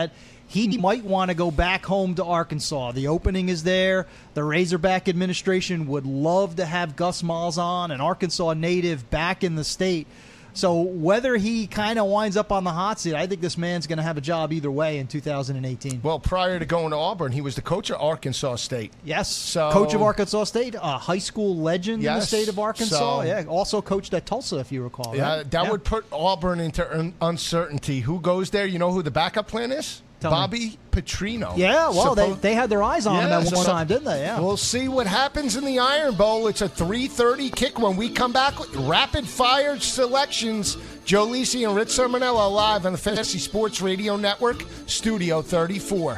he might want to go back home to Arkansas. The opening is there. The Razorback administration would love to have Gus Malzahn, an Arkansas native, back in the state. So whether he kind of winds up on the hot seat, I think this man's going to have a job either way in two thousand eighteen. Well, prior to going to Auburn, he was the coach of Arkansas State. Yes, so, coach of Arkansas State, a high school legend yes, in the state of Arkansas. So, yeah, also coached at Tulsa, if you recall. Yeah, right? that yeah. would put Auburn into un- uncertainty. Who goes there? You know who the backup plan is? Tell Bobby me. Petrino. Yeah, well, Suppo- they, they had their eyes on yeah, him at one so time, didn't they? Yeah. We'll see what happens in the Iron Bowl. It's a three thirty kick when we come back with rapid-fire selections. Joe Lisi and Rich Sermonello live on the Fantasy Sports Radio Network, Studio thirty-four.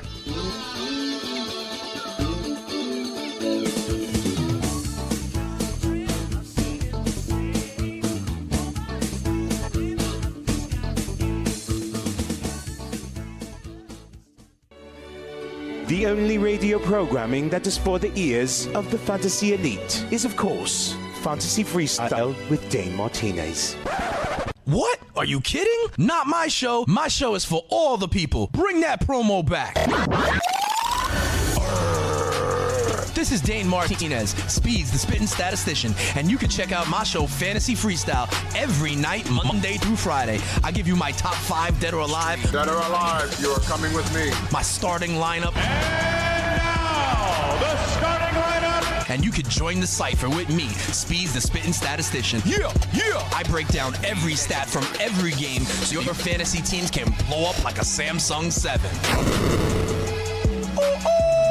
The only radio programming that is for the ears of the fantasy elite is, of course, Fantasy Freestyle with Dane Martinez. What? Are you kidding? Not my show. My show is for all the people. Bring that promo back. This is Dane Martinez, Speeds, the Spittin' Statistician, and you can check out my show, Fantasy Freestyle, every night, Monday through Friday. I give you my top five, dead or alive. Dead or alive, you are coming with me. My starting lineup. And now, the starting lineup. And you can join the cipher with me, Speeds, the Spittin' Statistician. Yeah, yeah. I break down every stat from every game so your fantasy teams can blow up like a Samsung seven. Ooh, ooh.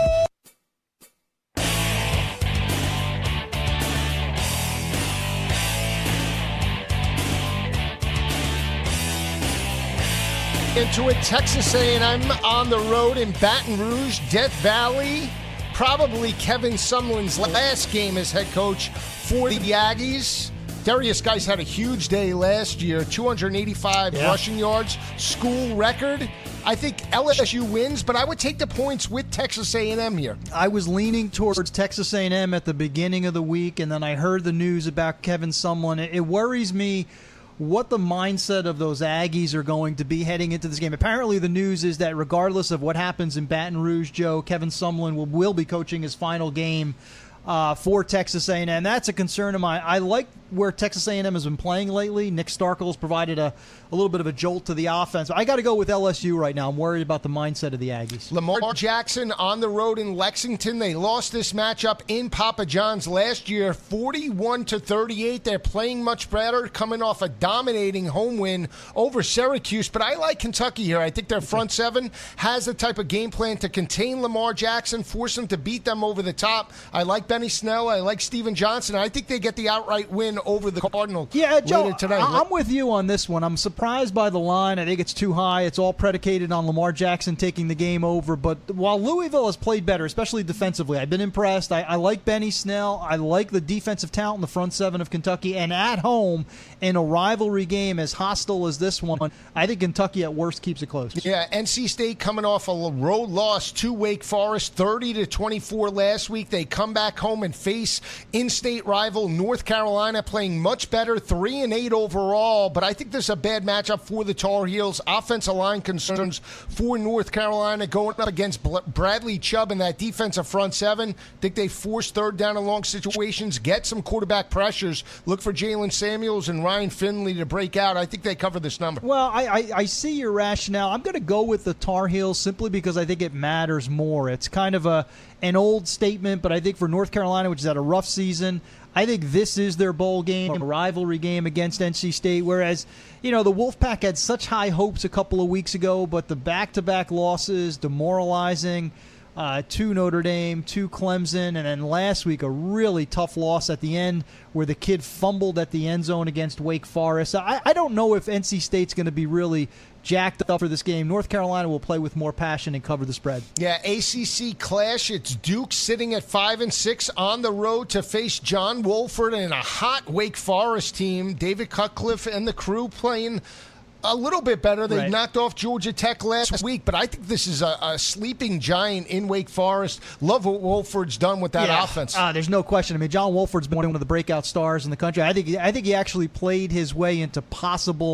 Into it, Texas A and M on the road in Baton Rouge, Death Valley. Probably Kevin Sumlin's last game as head coach for the Aggies. Darius Geis had a huge day last year, two hundred eighty-five yeah. rushing yards, school record. I think L S U wins, but I would take the points with Texas A and M here. I was leaning towards Texas A and M at the beginning of the week, and then I heard the news about Kevin Sumlin. It worries me what the mindset of those Aggies are going to be heading into this game. Apparently the news is that regardless of what happens in Baton Rouge, Joe, Kevin Sumlin will, will be coaching his final game uh, for Texas A and M. That's a concern of mine. I like where Texas A and M has been playing lately. Nick Starkel has provided a, a little bit of a jolt to the offense. I got to go with L S U right now. I'm worried about the mindset of the Aggies. Lamar Jackson on the road in Lexington. They lost this matchup in Papa John's last year, forty-one to thirty-eight. They're playing much better, coming off a dominating home win over Syracuse. But I like Kentucky here. I think their front seven has the type of game plan to contain Lamar Jackson, force him to beat them over the top. I like Benny Snell. I like Steven Johnson. I think they get the outright win over the Cardinals. Yeah, Joe, later today. I'm with you on this one. I'm surprised by the line. I think it's too high. It's all predicated on Lamar Jackson taking the game over. But while Louisville has played better, especially defensively, I've been impressed. I, I like Benny Snell. I like the defensive talent in the front seven of Kentucky. And at home, in a rivalry game as hostile as this one, I think Kentucky at worst keeps it close. Yeah, N C State coming off a road loss to Wake Forest, thirty to twenty-four last week. They come back home and face in-state rival North Carolina, playing much better, three and eight overall. But I think this is a bad matchup for the Tar Heels. Offensive line concerns for North Carolina going up against Bradley Chubb and that defensive front seven. Think they force third down and long situations, get some quarterback pressures. Look for Jalen Samuels and Ryan Finley to break out. I think they cover this number. Well, I, I, I see your rationale. I'm going to go with the Tar Heels simply because I think it matters more. It's kind of a an old statement, but I think for North Carolina, which has had a rough season, I think this is their bowl game, a rivalry game against N C State, whereas, you know, the Wolfpack had such high hopes a couple of weeks ago, but the back-to-back losses, demoralizing, uh, to Notre Dame, to Clemson, and then last week a really tough loss at the end where the kid fumbled at the end zone against Wake Forest. I, I don't know if N C State's going to be really jacked up for this game. North Carolina will play with more passion and cover the spread. Yeah, A C C clash. It's Duke sitting at five and six on the road to face John Wolford and a hot Wake Forest team. David Cutcliffe and the crew playing a little bit better. They right. knocked off Georgia Tech last week, but I think this is a, a sleeping giant in Wake Forest. Love what Wolford's done with that yeah. offense. Uh, there's no question. I mean, John Wolford's been one of the breakout stars in the country. I think I think he actually played his way into possible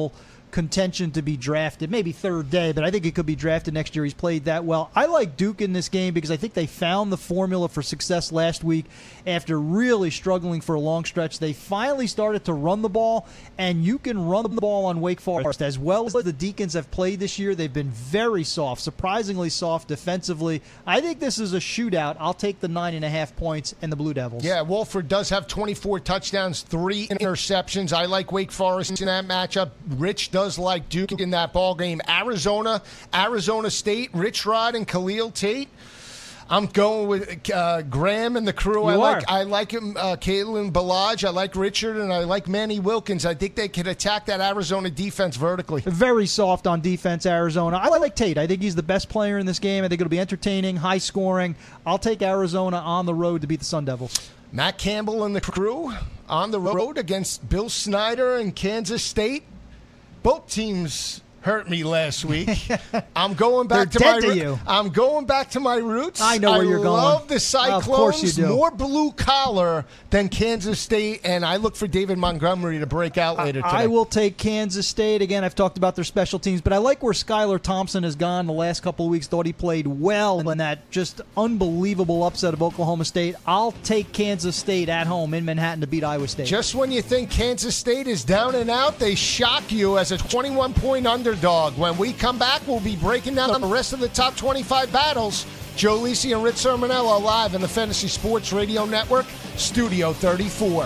contention to be drafted, maybe third day, but I think he could be drafted next year. He's played that well. I like Duke in this game because I think they found the formula for success last week after really struggling for a long stretch. They finally started to run the ball, and you can run the ball on Wake Forest. As well as the Deacons have played this year, they've been very soft, surprisingly soft defensively. I think this is a shootout. I'll take the nine and a half points and the Blue Devils. Yeah, Wolford does have twenty-four touchdowns, three interceptions. I like Wake Forest in that matchup. Rich does like Duke in that ball game. Arizona, Arizona State, Rich Rod and Khalil Tate. I'm going with uh, Graham and the crew. You I like are. I like him, uh, Caitlin Balaj. I like Richard, and I like Manny Wilkins. I think they can attack that Arizona defense vertically. Very soft on defense, Arizona. I like Tate. I think he's the best player in this game. I think it'll be entertaining, high scoring. I'll take Arizona on the road to beat the Sun Devils. Matt Campbell and the crew on the road against Bill Snyder and Kansas State. Both teams hurt me last week. I'm going back to They're my dead to roo- you. I'm going back to my roots. I know where you're going. I love the Cyclones. Of course you do. More blue collar than Kansas State, and I look for David Montgomery to break out later today. I will take Kansas State. Again, I've talked about their special teams, but I like where Skylar Thompson has gone the last couple of weeks. Thought he played well in that just unbelievable upset of Oklahoma State. I'll take Kansas State at home in Manhattan to beat Iowa State. Just when you think Kansas State is down and out, they shock you as a twenty-one point underdog. When we come back, we'll be breaking down the rest of the top twenty-five battles. Joe Lisi and Rich Sermonello live in the Fantasy Sports Radio Network, Studio thirty-four.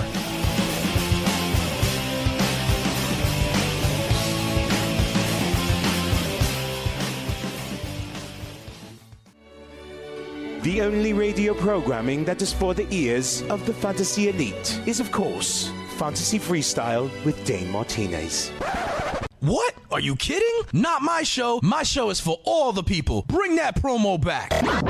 The only radio programming that is for the ears of the fantasy elite is, of course, Fantasy Freestyle with Dane Martinez. What? Are you kidding? Not my show. My show is for all the people. Bring that promo back.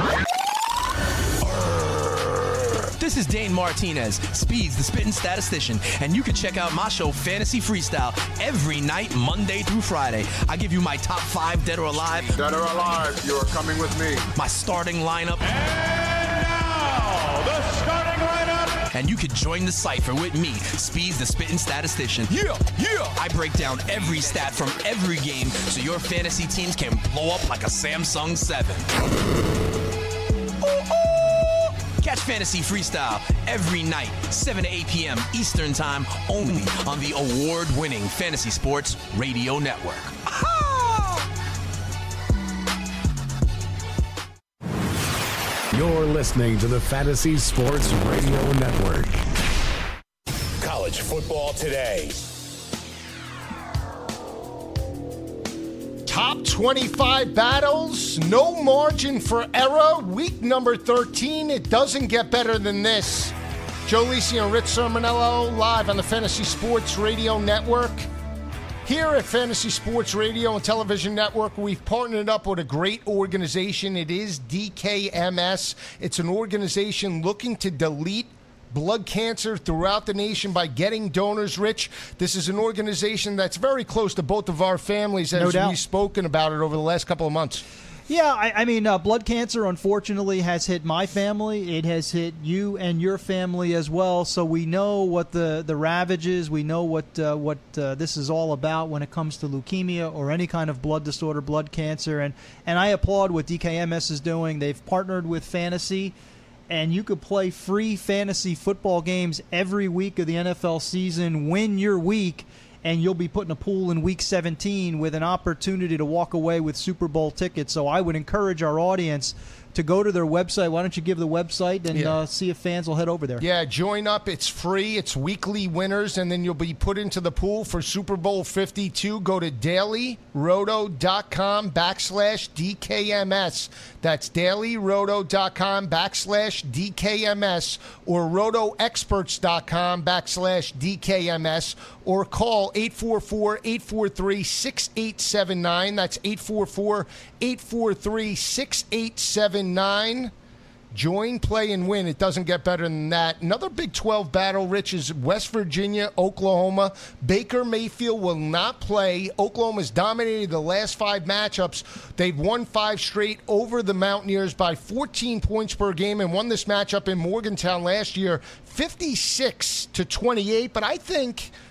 This is Dane Martinez, Speeds, the Spittin' Statistician, and you can check out my show, Fantasy Freestyle, every night, Monday through Friday. I give you my top five, dead or alive. Dead or alive, you are coming with me. My starting lineup. And now, the starting lineup. And you can join the cipher with me, Speeds, the Spittin' Statistician. Yeah, yeah. I break down every stat from every game so your fantasy teams can blow up like a Samsung seven. Ooh, ooh. Catch Fantasy Freestyle every night, seven to eight p.m. Eastern Time, only on the award-winning Fantasy Sports Radio Network. You're listening to the Fantasy Sports Radio Network. College football today. Top twenty-five battles, no margin for error. Week number thirteen, it doesn't get better than this. Joe Lisi and Rich Sermonello live on the Fantasy Sports Radio Network. Here at Fantasy Sports Radio and Television Network, we've partnered up with a great organization. It is D K M S. It's an organization looking to delete blood cancer throughout the nation by getting donors rich. This is an organization that's very close to both of our families, as No doubt. we've spoken about it over the last couple of months. Yeah, I, I mean, uh, blood cancer, unfortunately, has hit my family. It has hit you and your family as well. So we know what the, the ravages, we know what uh, what uh, this is all about when it comes to leukemia or any kind of blood disorder, blood cancer. And, and I applaud what D K M S is doing. They've partnered with Fantasy, and you could play free fantasy football games every week of the N F L season. Win your week, and you'll be put in a pool in Week seventeen with an opportunity to walk away with Super Bowl tickets. So I would encourage our audience to go to their website. Why don't you give the website and Yeah. uh, see if fans will head over there? Yeah, join up. It's free. It's weekly winners, and then you'll be put into the pool for Super Bowl fifty-two. Go to dailyroto.com backslash DKMS. That's dailyroto.com backslash DKMS or rotoexperts.com backslash DKMS or call eight four four, eight four three, six eight seven nine. That's eight four four, eight four three, six eight seven nine. Join, play, and win. It doesn't get better than that. Another Big twelve battle, Rich, is West Virginia, Oklahoma. Baker Mayfield will not play. Oklahoma's dominated the last five matchups. They've won five straight over the Mountaineers by fourteen points per game and won this matchup in Morgantown last year, fifty-six to twenty-eight. But I think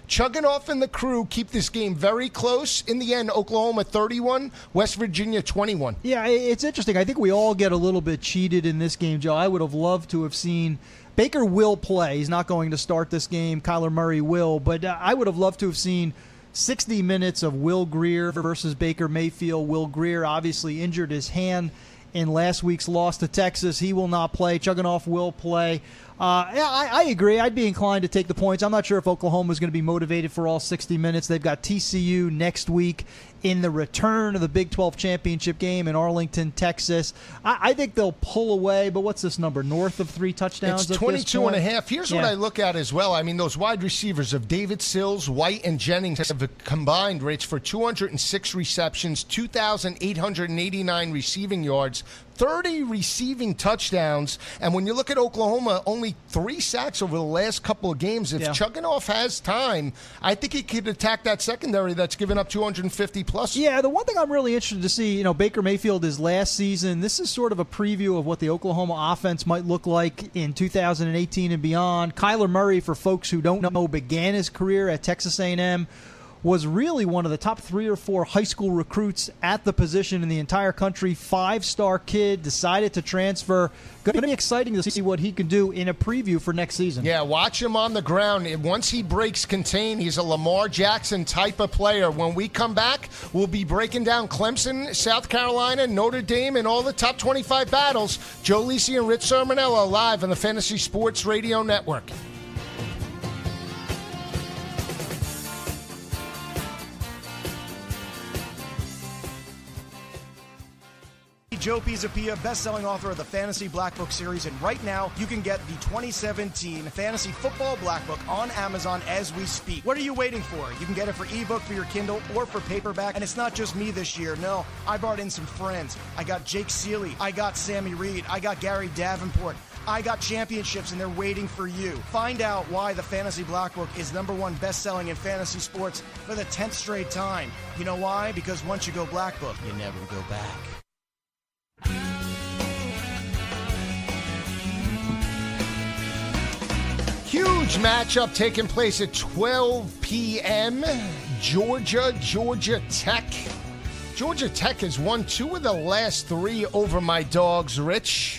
Chugginoff and the crew keep this game very close. In the end, Oklahoma thirty-one, West Virginia twenty-one. Yeah, it's interesting. I think we all get a little bit cheated in this game, Joe. I would have loved to have seen Baker will play. He's not going to start this game. Kyler Murray will. But uh, I would have loved to have seen sixty minutes of Will Grier versus Baker Mayfield. Will Grier obviously injured his hand in last week's loss to Texas. He will not play. Chugginoff will play. Uh, yeah, I, I agree. I'd be inclined to take the points. I'm not sure if Oklahoma is going to be motivated for all sixty minutes. They've got T C U next week in the return of the Big twelve championship game in Arlington, Texas. I, I think they'll pull away, but what's this number? North of three touchdowns? It's twenty-two and a half. Here's yeah. what I look at as well. I mean, those wide receivers of David Sills, White, and Jennings have combined, Rich, for two hundred six receptions, two thousand eight hundred eighty-nine receiving yards, thirty receiving touchdowns. And when you look at Oklahoma, only three sacks over the last couple of games. If yeah. Chugginoff has time, I think he could attack that secondary that's given up two hundred fifty plus. Yeah, the one thing I'm really interested to see, you know, Baker Mayfield is last season. This is sort of a preview of what the Oklahoma offense might look like in two thousand eighteen and beyond. Kyler Murray, for folks who don't know, began his career at Texas A and M. Was really one of the top three or four high school recruits at the position in the entire country. Five-star kid, decided to transfer. Going to be exciting to see what he can do in a preview for next season. Yeah, watch him on the ground. Once he breaks contain, he's a Lamar Jackson type of player. When we come back, we'll be breaking down Clemson, South Carolina, Notre Dame, and all the top twenty-five battles. Joe Lisi and Rich Sermonello live on the Fantasy Sports Radio Network. Joe Pisapia, best-selling author of the Fantasy Black Book series, and right now you can get the twenty seventeen Fantasy Football Black Book on Amazon as we speak. What are you waiting for? You can get it for ebook for your Kindle or for paperback, and it's not just me this year. No, I brought in some friends. I got Jake Seeley, I got Sammy Reed, I got Gary Davenport. I got championships, and they're waiting for you. Find out why the Fantasy Black Book is number one best-selling in fantasy sports for the tenth straight time. You know why? Because once you go Black Book, you never go back. Huge matchup taking place at twelve p.m. Georgia, Georgia Tech. Georgia Tech has won two of the last three over my Dogs, Rich.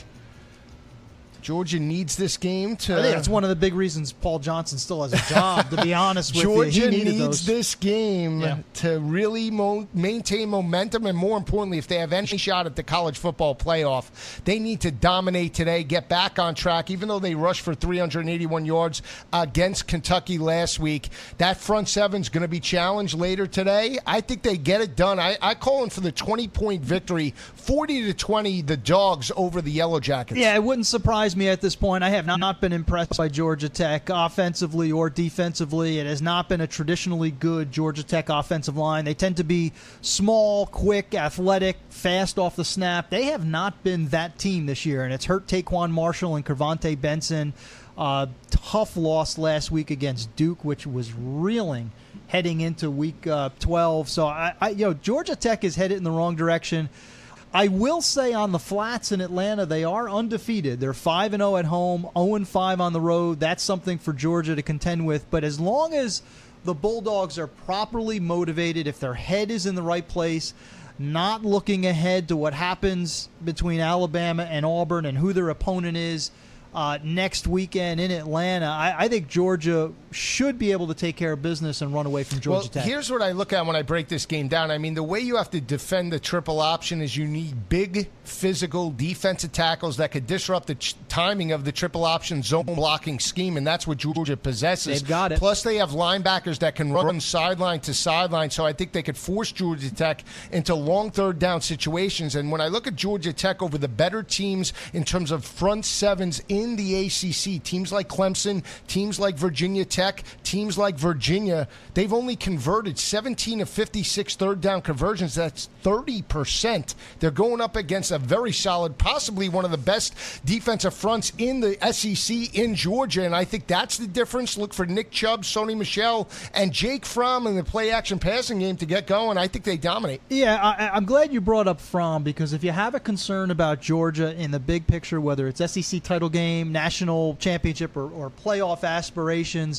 Georgia needs this game to... I think that's one of the big reasons Paul Johnson still has a job, to be honest with Georgia you. He needed needs those. this game yeah. to really mo- maintain momentum, and more importantly, if they have any shot at the college football playoff, they need to dominate today, get back on track, even though they rushed for three hundred eighty-one yards against Kentucky last week. That front seven's going to be challenged later today. I think they get it done. I, I call in for the twenty-point victory, forty to twenty, the Dogs over the Yellow Jackets. Yeah, it wouldn't surprise me at this point. I have not, not been impressed by Georgia Tech offensively or defensively. It has not been a traditionally good Georgia Tech offensive line. They tend to be small, quick, athletic, fast off the snap. They have not been that team this year, and it's hurt Taquan Marshall and Kervonte Benson. Uh, tough loss last week against Duke, which was reeling heading into week uh, twelve. So, I, I, you know, Georgia Tech is headed in the wrong direction. I will say on the flats in Atlanta, they are undefeated. They're five and oh at home, oh and five on the road. That's something for Georgia to contend with. But as long as the Bulldogs are properly motivated, if their head is in the right place, not looking ahead to what happens between Alabama and Auburn and who their opponent is uh, next weekend in Atlanta, I, I think Georgia should be able to take care of business and run away from Georgia well, Tech. Here's what I look at when I break this game down. I mean, the way you have to defend the triple option is you need big, physical defensive tackles that could disrupt the ch- timing of the triple option zone blocking scheme, and that's what Georgia possesses. They've got it. Plus, they have linebackers that can run sideline to sideline, so I think they could force Georgia Tech into long third down situations. And when I look at Georgia Tech over the better teams in terms of front sevens in the A C C, teams like Clemson, teams like Virginia Tech, teams like Virginia, they've only converted seventeen of fifty-six third down conversions. That's thirty percent. They're going up against a very solid, possibly one of the best defensive fronts in the S E C in Georgia, and I think that's the difference. Look for Nick Chubb, Sony Michel, and Jake Fromm in the play-action passing game to get going. I think they dominate. Yeah, I, I'm glad you brought up Fromm, because if you have a concern about Georgia in the big picture, whether it's S E C title game, national championship, or, or playoff aspirations,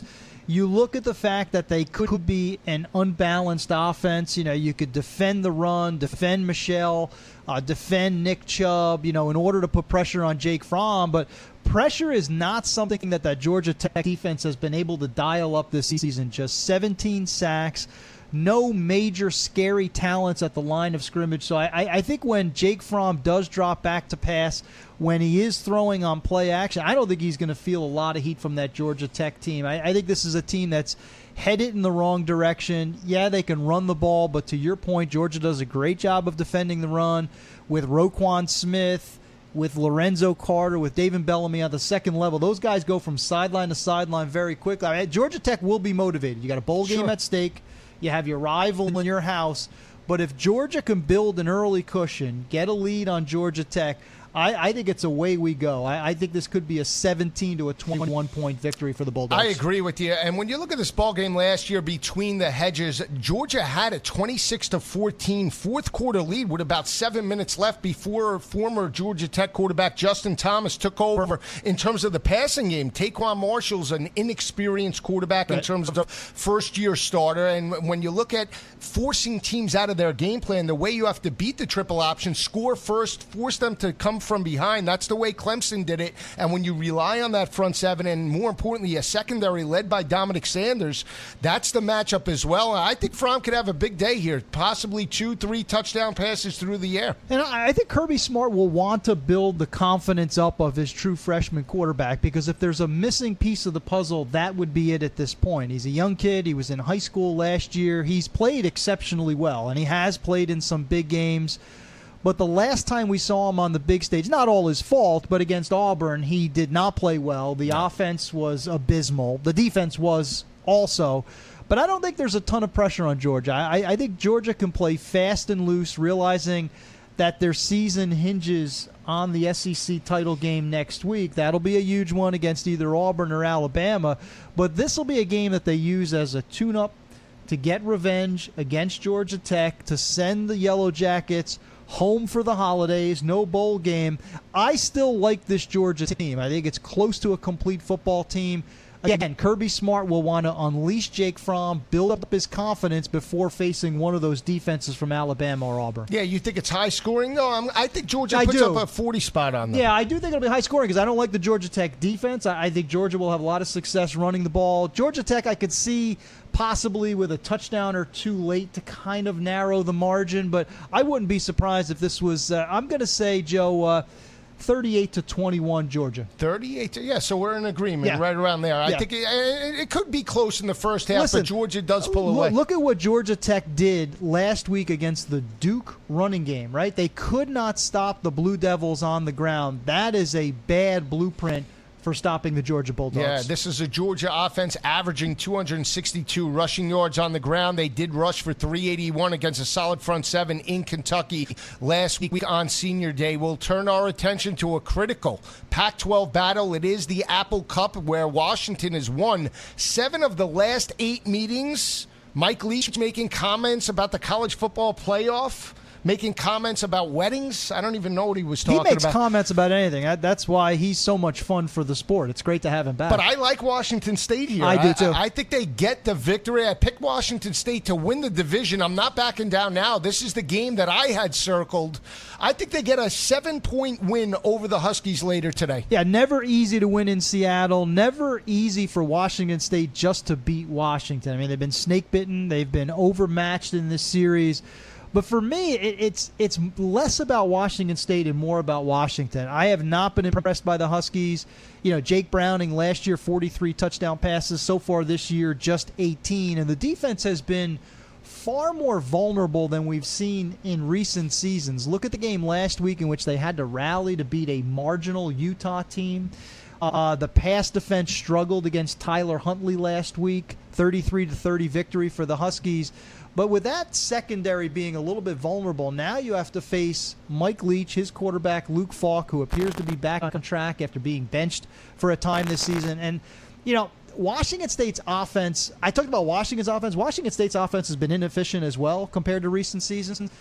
You look at the fact that they could be an unbalanced offense. You know, you could defend the run, defend Michelle, uh, defend Nick Chubb, you know, in order to put pressure on Jake Fromm. But pressure is not something that that Georgia Tech defense has been able to dial up this season. Just seventeen sacks. No major scary talents at the line of scrimmage. So I, I think when Jake Fromm does drop back to pass, when he is throwing on play action, I don't think he's going to feel a lot of heat from that Georgia Tech team. I, I think this is a team that's headed in the wrong direction. Yeah, they can run the ball, but to your point, Georgia does a great job of defending the run with Roquan Smith, with Lorenzo Carter, with David Bellamy on the second level. Those guys go from sideline to sideline very quickly. I mean, Georgia Tech will be motivated. You got a bowl game Sure. at stake. You have your rival in your house. But if Georgia can build an early cushion, get a lead on Georgia Tech, I, I think it's away we go. I, I think this could be a seventeen to a twenty-one point victory for the Bulldogs. I agree with you. And when you look at this ball game last year between the hedges, Georgia had a twenty-six to fourteen fourth quarter lead with about seven minutes left before former Georgia Tech quarterback Justin Thomas took over in terms of the passing game. Taquan Marshall's an inexperienced quarterback right. in terms of first-year starter. And when you look at forcing teams out of their game plan, the way you have to beat the triple option, score first, force them to come from behind. That's the way Clemson did it. And when you rely on that front seven and, more importantly, a secondary led by Dominic Sanders, that's the matchup as well. I think Fromm could have a big day here, possibly two, three touchdown passes through the air. And I think Kirby Smart will want to build the confidence up of his true freshman quarterback, because if there's a missing piece of the puzzle, that would be it at this point. He's a young kid. He was in high school last year. He's played exceptionally well, and he has played in some big games. But the last time we saw him on the big stage, not all his fault, but against Auburn, he did not play well. The no. offense was abysmal. The defense was also. But I don't think there's a ton of pressure on Georgia. I, I think Georgia can play fast and loose, realizing that their season hinges on the S E C title game next week. That'll be a huge one against either Auburn or Alabama. But this will be a game that they use as a tune-up to get revenge against Georgia Tech, to send the Yellow Jackets home for the holidays, no bowl game. I still like this Georgia team. I think it's close to a complete football team. Again, Kirby Smart will want to unleash Jake Fromm, build up his confidence before facing one of those defenses from Alabama or Auburn. Yeah, you think it's high scoring? No, I'm, I think Georgia I puts do. up a forty spot on them. Yeah, I do think it'll be high scoring because I don't like the Georgia Tech defense. I, I think Georgia will have a lot of success running the ball. Georgia Tech, I could see possibly with a touchdown or two late to kind of narrow the margin, but I wouldn't be surprised if this was, uh, I'm going to say, Joe, uh, thirty-eight to twenty-one Georgia. thirty-eight to, yeah, so we're in agreement yeah. right around there. I yeah. think it, it could be close in the first half, Listen, but Georgia does pull look, away. Look at what Georgia Tech did last week against the Duke running game, right? They could not stop the Blue Devils on the ground. That is a bad blueprint for stopping the Georgia Bulldogs. Yeah, this is a Georgia offense averaging two hundred sixty-two rushing yards on the ground. They did rush for three eighty-one against a solid front seven in Kentucky last week on Senior Day. We'll turn our attention to a critical Pac twelve battle. It is the Apple Cup, where Washington has won seven of the last eight meetings. Mike Leach making comments about the college football playoff, making comments about weddings. I don't even know what he was talking about. He makes about. comments about anything. That's why he's so much fun for the sport. It's great to have him back. But I like Washington State here. I do too. I, I think they get the victory. I picked Washington State to win the division. I'm not backing down now. This is the game that I had circled. I think they get a seven-point win over the Huskies later today. Yeah, never easy to win in Seattle. Never easy for Washington State just to beat Washington. I mean, they've been snake-bitten. They've been overmatched in this series. But for me, it, it's it's less about Washington State and more about Washington. I have not been impressed by the Huskies. You know, Jake Browning last year, forty-three touchdown passes. So far this year, just eighteen. And the defense has been far more vulnerable than we've seen in recent seasons. Look at the game last week in which they had to rally to beat a marginal Utah team. Uh, the pass defense struggled against Tyler Huntley last week. thirty-three to thirty victory for the Huskies. But with that secondary being a little bit vulnerable, now you have to face Mike Leach, his quarterback, Luke Falk, who appears to be back on track after being benched for a time this season. And, you know, Washington State's offense, I talked about Washington's offense. Washington State's offense has been inefficient as well compared to recent seasons.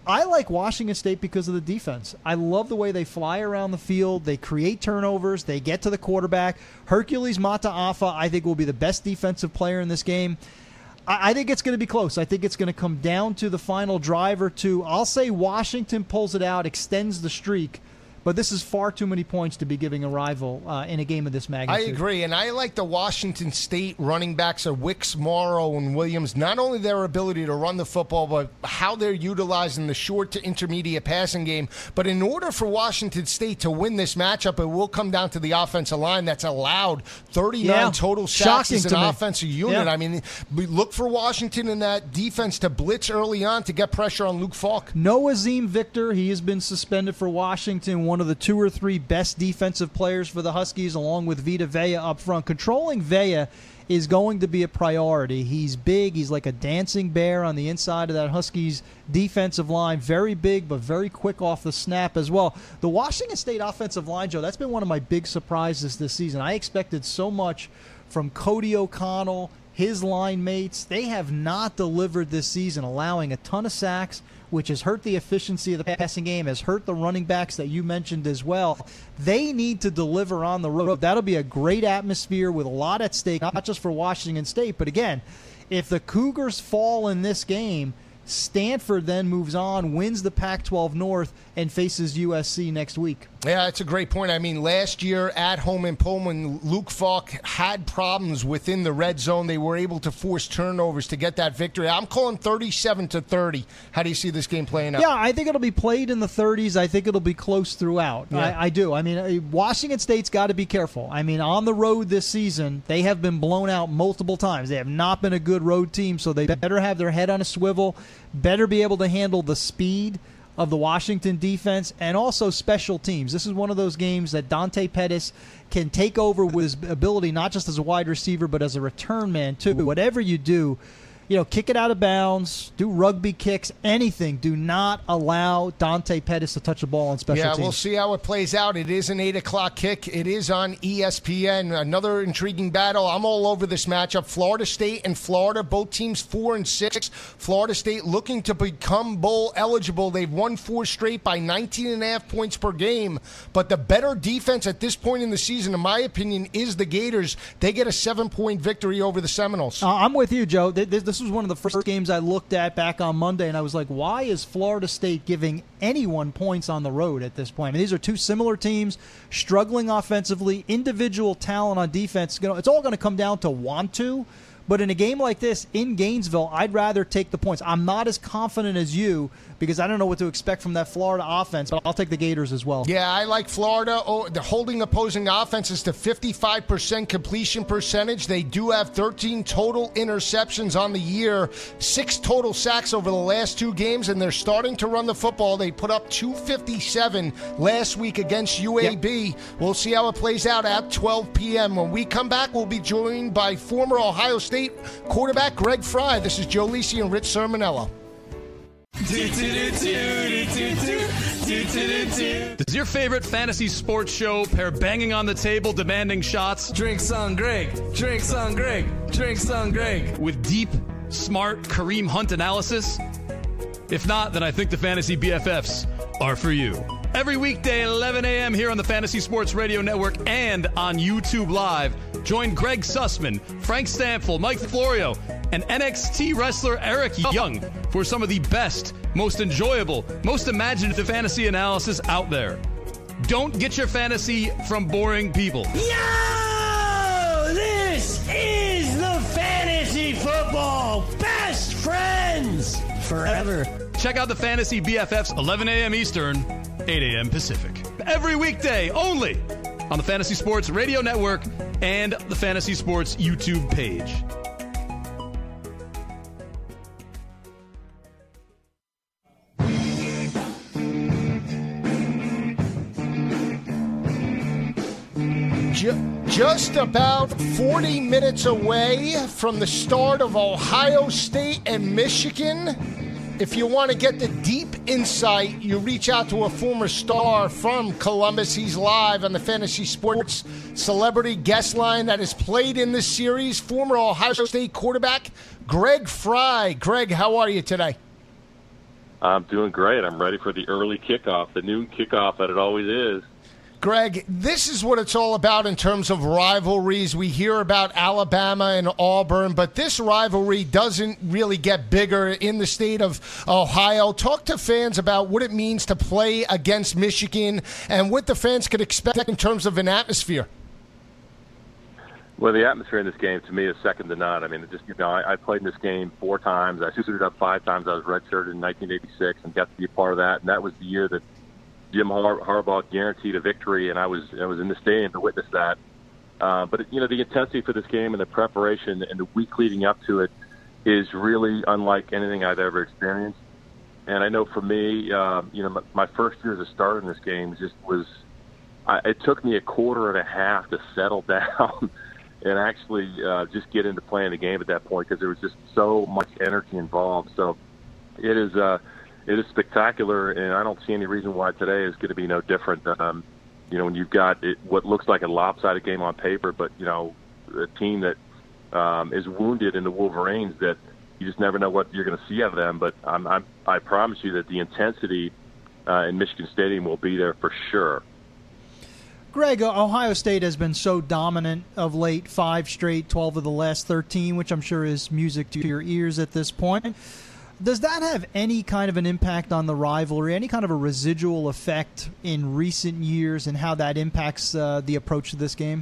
I like Washington State because of the defense. I love the way they fly around the field. They create turnovers. They get to the quarterback. Hercules Mataafa, I think, will be the best defensive player in this game. I, I think it's going to be close. I think it's going to come down to the final drive or two. I'll say Washington pulls it out, extends the streak. But this is far too many points to be giving a rival uh, in a game of this magnitude. I agree, and I like the Washington State running backs of Wicks, Morrow, and Williams, not only their ability to run the football, but how they're utilizing the short to intermediate passing game. But in order for Washington State to win this matchup, it will come down to the offensive line that's allowed thirty-nine yeah. total sacks as an me. offensive unit. Yeah. I mean, we look for Washington in that defense to blitz early on to get pressure on Luke Falk. No Azim Victor. He has been suspended for Washington, one of the two or three best defensive players for the Huskies, along with Vita Vea up front. Controlling Vea is going to be a priority. He's big. He's like a dancing bear on the inside of that Huskies defensive line. Very big, but very quick off the snap as well. The Washington State offensive line, Joe, that's been one of my big surprises this season. I expected so much from Cody O'Connell, his line mates. They have not delivered this season, allowing a ton of sacks, which has hurt the efficiency of the passing game, has hurt the running backs that you mentioned as well. They need to deliver on the road. That'll be a great atmosphere with a lot at stake, not just for Washington State, but again, if the Cougars fall in this game, Stanford then moves on, wins the Pac twelve North, and faces U S C next week. Yeah, that's a great point. I mean, last year at home in Pullman, Luke Falk had problems within the red zone. They were able to force turnovers to get that victory. I'm calling thirty-seven to thirty. How do you see this game playing out? Yeah, I think it'll be played in the thirties. I think it'll be close throughout. Yeah. I, I do. I mean, Washington State's got to be careful. I mean, on the road this season, they have been blown out multiple times. They have not been a good road team, so they better have their head on a swivel, better be able to handle the speed of the Washington defense, and also special teams. This is one of those games that Dante Pettis can take over with his ability, not just as a wide receiver, but as a return man, too. Whatever you do, you know, kick it out of bounds, do rugby kicks, anything. Do not allow Dante Pettis to touch the ball on special yeah, teams. We'll see how it plays out. It is an eight o'clock kick. It is on E S P N. Another intriguing battle. I'm all over this matchup. Florida State and Florida, both teams four and six. Florida State looking to become bowl eligible. They've won four straight by nineteen and a half points per game. But the better defense at this point in the season, in my opinion, is the Gators. They get a seven-point victory over the Seminoles. Uh, I'm with you, Joe. This, this was one of the first games I looked at back on Monday, and I was like, why is Florida State giving anyone points on the road at this point? I mean, these are two similar teams, struggling offensively, individual talent on defense. You know, it's all going to come down to want to. But in a game like this, in Gainesville, I'd rather take the points. I'm not as confident as you because I don't know what to expect from that Florida offense, but I'll take the Gators as well. Yeah, I like Florida. Oh, they're holding opposing offenses to fifty-five percent completion percentage. They do have thirteen total interceptions on the year, six total sacks over the last two games, and they're starting to run the football. They put up two fifty-seven last week against U A B. Yep. We'll see how it plays out at twelve p.m. When we come back, we'll be joined by former Ohio State quarterback Greg Fry. This is Joe Lisi and Rich Sermonello. Does your favorite fantasy sports show pair banging on the table, demanding shots? Drinks on Greg. Drinks on Greg. Drinks on Greg. With deep, smart Kareem Hunt analysis? If not, then I think the Fantasy B F Fs are for you. Every weekday at eleven a.m. here on the Fantasy Sports Radio Network and on YouTube Live, join Greg Sussman, Frank Stanfield, Mike Florio, and N X T wrestler Eric Young for some of the best, most enjoyable, most imaginative fantasy analysis out there. Don't get your fantasy from boring people. Yo! This is the Fantasy Football Best Friends Forever. Check out the Fantasy B F Fs, eleven a.m. Eastern, eight a.m. Pacific. Every weekday, only on the Fantasy Sports Radio Network and the Fantasy Sports YouTube page. Just about forty minutes away from the start of Ohio State and Michigan. If you want to get the deep insight, you reach out to a former star from Columbus. He's live on the Fantasy Sports Celebrity Guest Line that has played in this series. Former Ohio State quarterback Greg Fry. Greg, how are you today? I'm doing great. I'm ready for the early kickoff, the noon kickoff that it always is. Greg, this is what it's all about in terms of rivalries. We hear about Alabama and Auburn, but this rivalry doesn't really get bigger in the state of Ohio. Talk to fans about what it means to play against Michigan and what the fans could expect in terms of an atmosphere. Well, the atmosphere in this game, to me, is second to none. I mean, it just you know, I, I played in this game four times. I suited up five times. I was redshirted in nineteen eighty-six and got to be a part of that, and that was the year that Jim Har- Harbaugh guaranteed a victory, and I was I was in the stadium to witness that. Uh, but you know, the intensity for this game and the preparation and the week leading up to it is really unlike anything I've ever experienced. And I know for me, uh, you know, my, my first year as a starter in this game just was. I, it took me a quarter and a half to settle down and actually uh, just get into playing the game at that point because there was just so much energy involved. So it is. Uh, It is spectacular, and I don't see any reason why today is going to be no different. Um, you know, when you've got it, what looks like a lopsided game on paper, but, you know, a team that um, is wounded in the Wolverines that you just never know what you're going to see out of them. But I'm, I'm, I promise you that the intensity uh, in Michigan Stadium will be there for sure. Greg, Ohio State has been so dominant of late, five straight, twelve of the last thirteen, which I'm sure is music to your ears at this point. Does that have any kind of an impact on the rivalry, any kind of a residual effect in recent years and how that impacts uh, the approach to this game?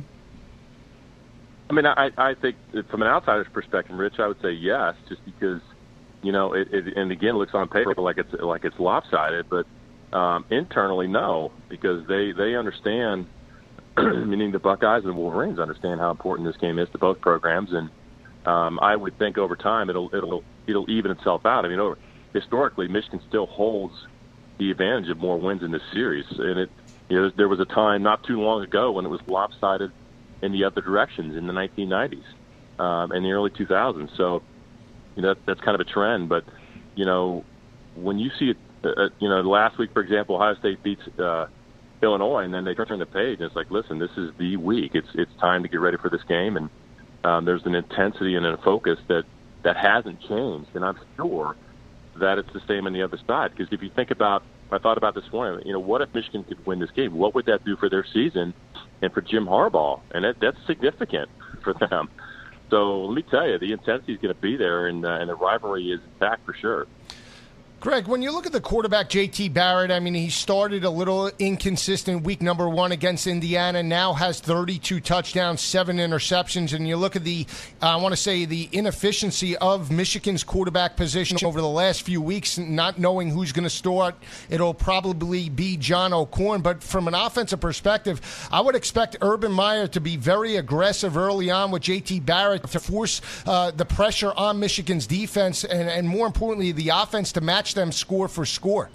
I mean, I, I think from an outsider's perspective, Rich, I would say yes, just because, you know, it, it and again, it looks on paper like it's like it's lopsided, but um, internally, no, because they, they understand, meaning the Buckeyes and the Wolverines understand how important this game is to both programs, and um, I would think over time it'll it'll it'll even itself out. I mean, over, historically, Michigan still holds the advantage of more wins in this series, and it you know there was a time not too long ago when it was lopsided in the other directions in the nineteen nineties um, and the early two thousands. So, you know, that, that's kind of a trend. But you know, when you see it, uh, you know, last week, for example, Ohio State beats uh, Illinois, and then they turn the page, and it's like, listen, this is the week. It's it's time to get ready for this game, and um, there's an intensity and a focus that. That hasn't changed, and I'm sure that it's the same on the other side. Because if you think about, I thought about this morning, you know, what if Michigan could win this game? What would that do for their season and for Jim Harbaugh? And that, that's significant for them. So let me tell you, the intensity is going to be there, and, uh, and the rivalry is intact for sure. Greg, when you look at the quarterback, J T Barrett, I mean, he started a little inconsistent week number one against Indiana, now has thirty-two touchdowns, seven interceptions, and you look at the, uh, I want to say, the inefficiency of Michigan's quarterback position over the last few weeks, not knowing who's going to start. It'll probably be John O'Korn, but from an offensive perspective, I would expect Urban Meyer to be very aggressive early on with J T Barrett to force uh, the pressure on Michigan's defense, and, and more importantly, the offense to match them score for score.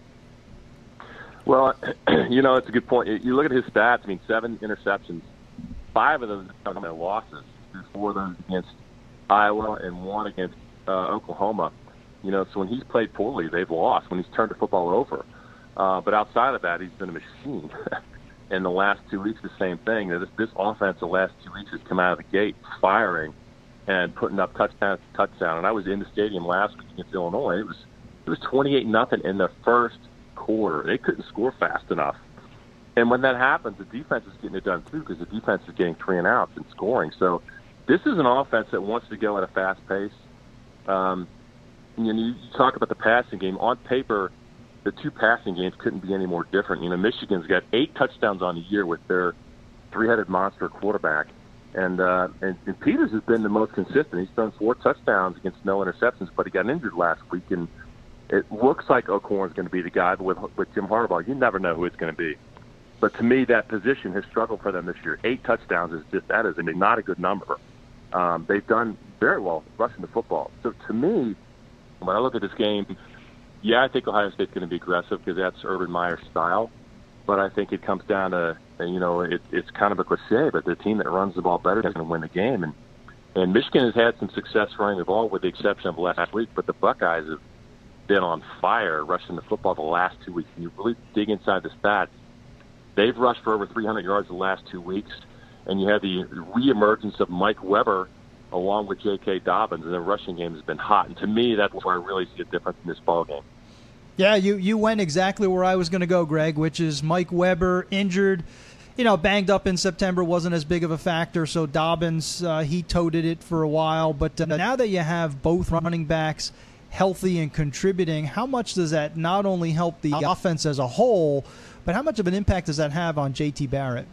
Well, you know, it's a good point. You look at his stats. I mean, seven interceptions, five of those are losses. Four of those against Iowa and one against uh, Oklahoma. You know, so when he's played poorly, they've lost. When he's turned the football over, uh, but outside of that, he's been a machine. In the last two weeks, the same thing. This, this offense, the last two weeks, has come out of the gate firing and putting up touchdown to touchdown. And I was in the stadium last week against Illinois. It was It was twenty-eight nothing in the first quarter. They couldn't score fast enough. And when that happens, the defense is getting it done too, because the defense is getting three and outs and scoring. So this is an offense that wants to go at a fast pace. Um, you know, you talk about the passing game. On paper, the two passing games couldn't be any more different. You know, Michigan's got eight touchdowns on the year with their three-headed monster quarterback. And, uh, and and Peters has been the most consistent. He's thrown four touchdowns against no interceptions, but he got injured last week, and it looks like O'Korn's going to be the guy, but with, with Jim Harbaugh, you never know who it's going to be. But to me, that position has struggled for them this year. Eight touchdowns is just, that is a, not a good number. Um, they've done very well rushing the football. So to me, when I look at this game, yeah, I think Ohio State's going to be aggressive because that's Urban Meyer's style. But I think it comes down to, you know, it, it's kind of a cliche, but the team that runs the ball better is going to win the game. And, and Michigan has had some success running the ball with the exception of last week, but the Buckeyes have been on fire rushing the football the last two weeks. And you really dig inside the stats, they've rushed for over three hundred yards the last two weeks, and you have the reemergence of Mike Weber along with J K. Dobbins, and the rushing game has been hot. And to me, that's where I really see a difference in this ball game. Yeah, you, you went exactly where I was going to go, Greg, which is Mike Weber injured, you know, banged up in September, wasn't as big of a factor. So Dobbins, uh, he toted it for a while. But uh, now that you have both running backs healthy and contributing, how much does that not only help the offense as a whole, but how much of an impact does that have on J T Barrett?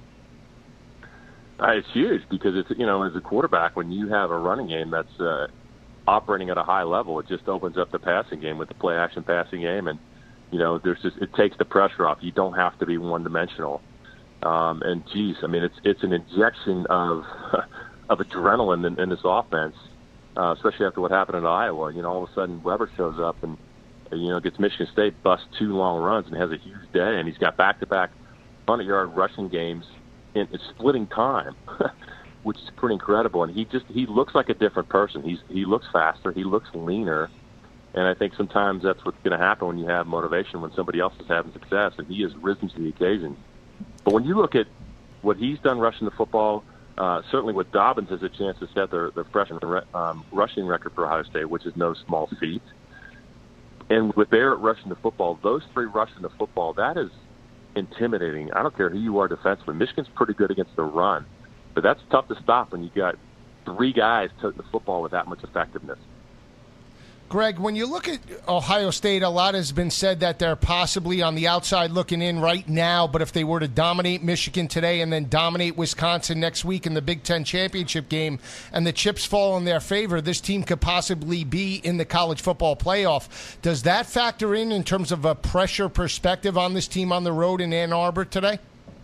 Uh, it's huge because it's, you know, as a quarterback, when you have a running game that's uh, operating at a high level, it just opens up the passing game with the play action passing game. And, you know, there's just, it takes the pressure off. You don't have to be one dimensional. Um, and geez, I mean, it's, it's an injection of, of adrenaline in, in this offense, uh, especially after what happened in Iowa. You know, all of a sudden Weber shows up and, you know, gets Michigan State, busts two long runs and has a huge day. And he's got back to back hundred yard rushing games in splitting time, which is pretty incredible. And he just, he looks like a different person. He's, he looks faster. He looks leaner. And I think sometimes that's what's going to happen when you have motivation, when somebody else is having success, and he has risen to the occasion. But when you look at what he's done rushing the football, uh, certainly with Dobbins has a chance to set their, their freshman um, rushing record for Ohio State, which is no small feat. And with Barrett rushing the football, those three rushing the football, that is intimidating. I don't care who you are defensively. Michigan's pretty good against the run, but that's tough to stop when you got three guys toting the football with that much effectiveness. Greg, when you look at Ohio State, a lot has been said that they're possibly on the outside looking in right now, but if they were to dominate Michigan today and then dominate Wisconsin next week in the Big Ten championship game and the chips fall in their favor, this team could possibly be in the college football playoff. Does that factor in in terms of a pressure perspective on this team on the road in Ann Arbor today?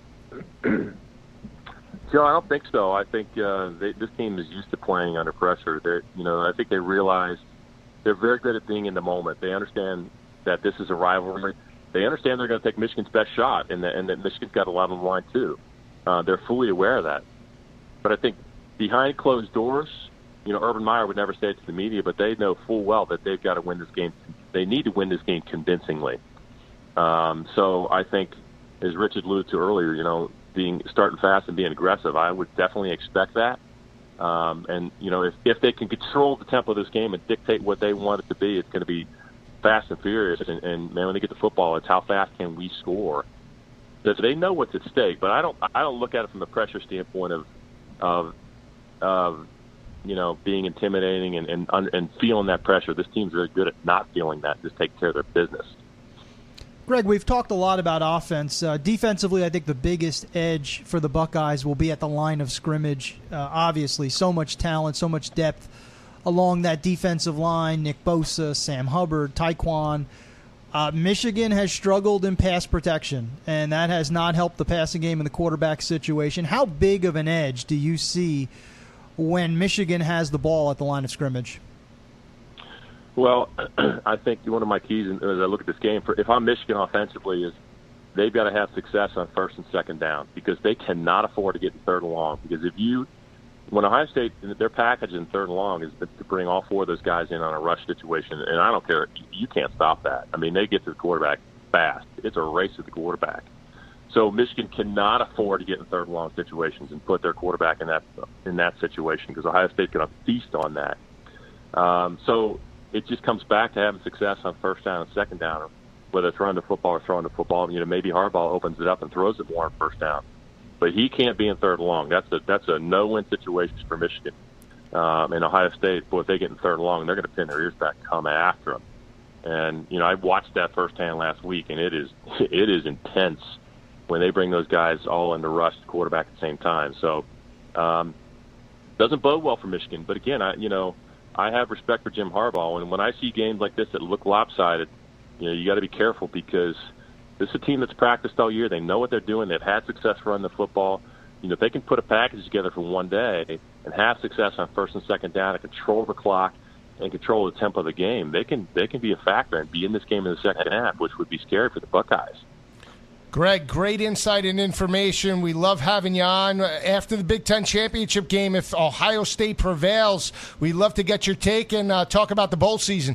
Joe, I don't think so. I think uh, they, this team is used to playing under pressure. They're, you know, I think they realize they're very good at being in the moment. They understand that this is a rivalry. They understand they're going to take Michigan's best shot, and that, and that Michigan's got a lot on the line too. Uh, they're fully aware of that. But I think behind closed doors, you know, Urban Meyer would never say it to the media, but they know full well that they've got to win this game. They need to win this game convincingly. Um, so I think, as Richard alluded to earlier, you know, being starting fast and being aggressive, I would definitely expect that. Um, and, you know, if, if they can control the tempo of this game and dictate what they want it to be, it's going to be fast and furious. And, and, man, when they get the football, it's how fast can we score. So they know what's at stake. But I don't I don't look at it from the pressure standpoint of, of, of you know, being intimidating and, and, and feeling that pressure. This team's really good at not feeling that, just take care of their business. Greg, we've talked a lot about offense. Uh, defensively, I think the biggest edge for the Buckeyes will be at the line of scrimmage. Uh, obviously, so much talent, so much depth along that defensive line. Nick Bosa, Sam Hubbard, Taekwon. Uh, Michigan has struggled in pass protection, and that has not helped the passing game in the quarterback situation. How big of an edge do you see when Michigan has the ball at the line of scrimmage? Well, I think one of my keys as I look at this game, for if I'm Michigan offensively, is they've got to have success on first and second down because they cannot afford to get in third and long. Because if you, when Ohio State, their package in third and long is to bring all four of those guys in on a rush situation, and I don't care, you can't stop that. I mean, they get to the quarterback fast. It's a race to the quarterback. So Michigan cannot afford to get in third and long situations and put their quarterback in that in that situation because Ohio State's going to feast on that. Um, so. It just comes back to having success on first down and second down, whether it's running the football or throwing the football. You know, maybe Harbaugh opens it up and throws it more on first down, but he can't be in third and long. That's a that's a no-win situation for Michigan. Um, and Ohio State, boy, if they get in third and long, they're going to pin their ears back and come after them. And you know, I watched that firsthand last week, and it is it is intense when they bring those guys all in to rush the quarterback at the same time. So, um, doesn't bode well for Michigan. But again, I you know. I have respect for Jim Harbaugh, and when I see games like this that look lopsided, you know, you got to be careful because this is a team that's practiced all year. They know what they're doing. They've had success running the football. You know, if they can put a package together for one day and have success on first and second down and control the clock and control the tempo of the game, they can they can be a factor and be in this game in the second half, which would be scary for the Buckeyes. Greg, great insight and information. We love having you on. After the Big Ten championship game, if Ohio State prevails, we'd love to get your take and uh, talk about the bowl season.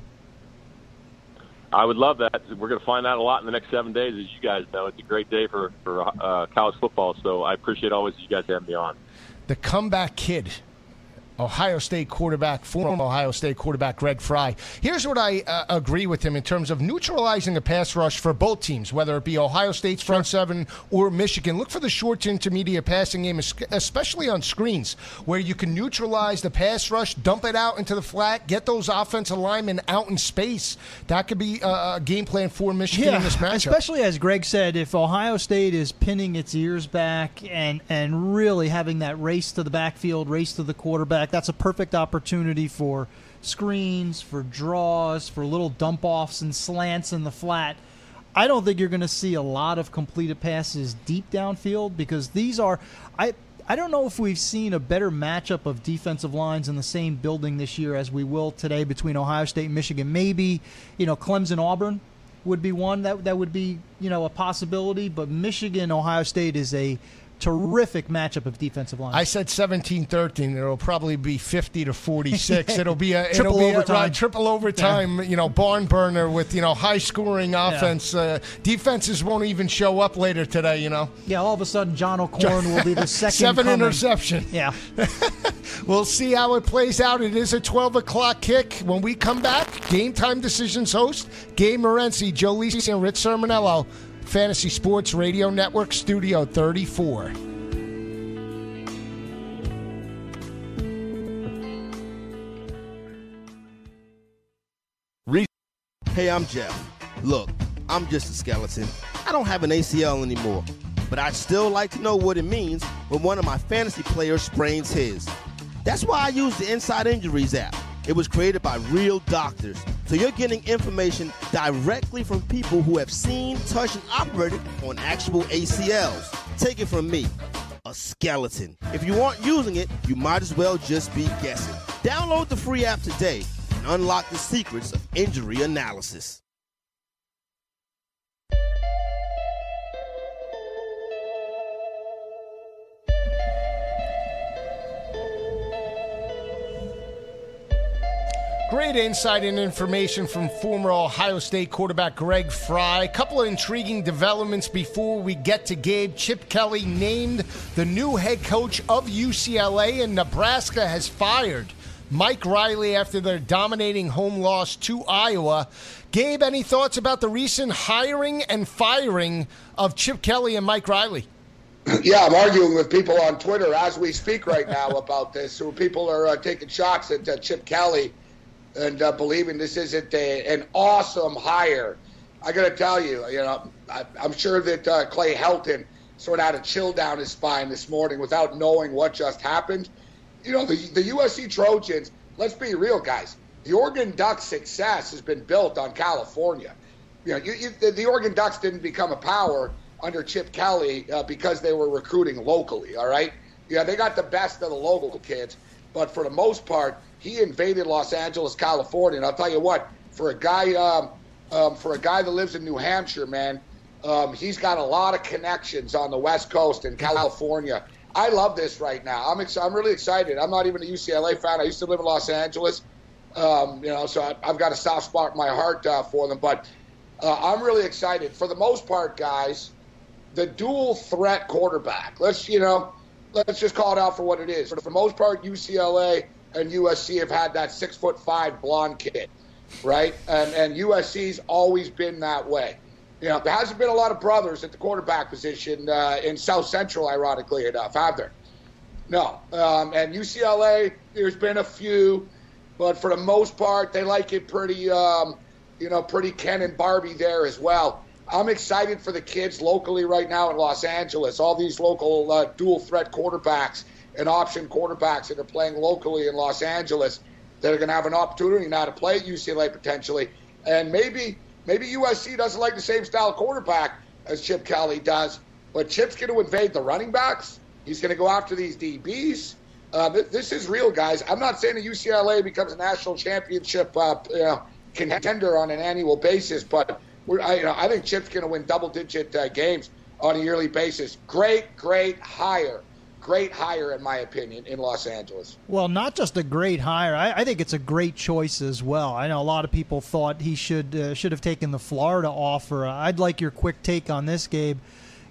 I would love that. We're going to find out a lot in the next seven days, as you guys know. It's a great day for, for uh, college football, so I appreciate always you guys having me on. The comeback kid. Ohio State quarterback, former Ohio State quarterback Greg Frey. Here's what I uh, agree with him in terms of neutralizing a pass rush for both teams, whether it be Ohio State's front seven or Michigan. Look for the short to intermediate passing game, especially on screens, where you can neutralize the pass rush, dump it out into the flat, get those offensive linemen out in space. That could be a game plan for Michigan yeah, in this matchup. Especially, as Greg said, if Ohio State is pinning its ears back and, and really having that race to the backfield, race to the quarterback, that's a perfect opportunity for screens, for draws, for little dump-offs and slants in the flat. I don't think you're going to see a lot of completed passes deep downfield because these are I I don't know if we've seen a better matchup of defensive lines in the same building this year as we will today between Ohio State and Michigan. Maybe, you know, Clemson-Auburn would be one that that would be, you know, a possibility, but Michigan-Ohio State is a terrific matchup of defensive lines. I said seventeen thirteen. It'll probably be fifty to forty-six. It'll be a triple it'll be overtime. A, right, triple overtime. Yeah. You know, barn burner with you know high scoring offense. Yeah. Uh, defenses won't even show up later today. You know. Yeah. All of a sudden, John O'Korn will be the second seven coming. interception. Yeah. We'll see how it plays out. It is a twelve o'clock kick. When we come back, Game Time Decisions host Gabe Morency, Joe Lisi, and Rich Sermonello. Fantasy Sports Radio Network, Studio thirty-four. Hey, I'm Jeff. Look, I'm just a skeleton. I don't have an A C L anymore, but I'd still like to know what it means when one of my fantasy players sprains his. That's why I use the Inside Injuries app. It was created by real doctors, so you're getting information directly from people who have seen, touched, and operated on actual A C Ls. Take it from me, a skeleton. If you aren't using it, you might as well just be guessing. Download the free app today and unlock the secrets of injury analysis. Great insight and information from former Ohio State quarterback Greg Frey. A couple of intriguing developments before we get to Gabe. Chip Kelly named the new head coach of U C L A, and Nebraska has fired Mike Riley after their dominating home loss to Iowa. Gabe, any thoughts about the recent hiring and firing of Chip Kelly and Mike Riley? Yeah, I'm arguing with people on Twitter as we speak right now about this. So people are uh, taking shots at uh, Chip Kelly and uh, believing this isn't a, an awesome hire. I got to tell you, you know, I, I'm sure that uh, Clay Helton sort of had a chill down his spine this morning without knowing what just happened. You know, the, the U S C Trojans, let's be real, guys. The Oregon Ducks' success has been built on California. You know, you, you, the, the Oregon Ducks didn't become a power under Chip Kelly uh, because they were recruiting locally, all right? Yeah, they got the best of the local kids, but for the most part, he invaded Los Angeles, California, and I'll tell you what, for a guy, um, um, for a guy that lives in New Hampshire, man, um, he's got a lot of connections on the West Coast in California. I love this right now. I'm ex- I'm really excited. I'm not even a U C L A fan. I used to live in Los Angeles, um, you know, so I, I've got a soft spot in my heart uh, for them. But uh, I'm really excited. For the most part, guys, the dual threat quarterback. Let's you know, let's just call it out for what it is. For the most part, U C L A and U S C have had that six foot five blonde kid, right? And and U S C's always been that way. You know, there hasn't been a lot of brothers at the quarterback position uh, in South Central, ironically enough, have there? No. Um, and U C L A, there's been a few, but for the most part, they like it pretty, um, you know, pretty Ken and Barbie there as well. I'm excited for the kids locally right now in Los Angeles, all these local uh, dual threat quarterbacks and option quarterbacks that are playing locally in Los Angeles that are going to have an opportunity now to play at U C L A potentially. And maybe maybe U S C doesn't like the same style of quarterback as Chip Kelly does, but Chip's going to invade the running backs. He's going to go after these D Bs. Uh, th- this is real, guys. I'm not saying that U C L A becomes a national championship uh, you know, contender on an annual basis, but we're, I, you know, I think Chip's going to win double-digit uh, games on a yearly basis. Great, great hire. Great hire, in my opinion, in Los Angeles. Well, not just a great hire. I, I think it's a great choice as well. I know a lot of people thought he should uh, should have taken the Florida offer. I'd like your quick take on this, Gabe.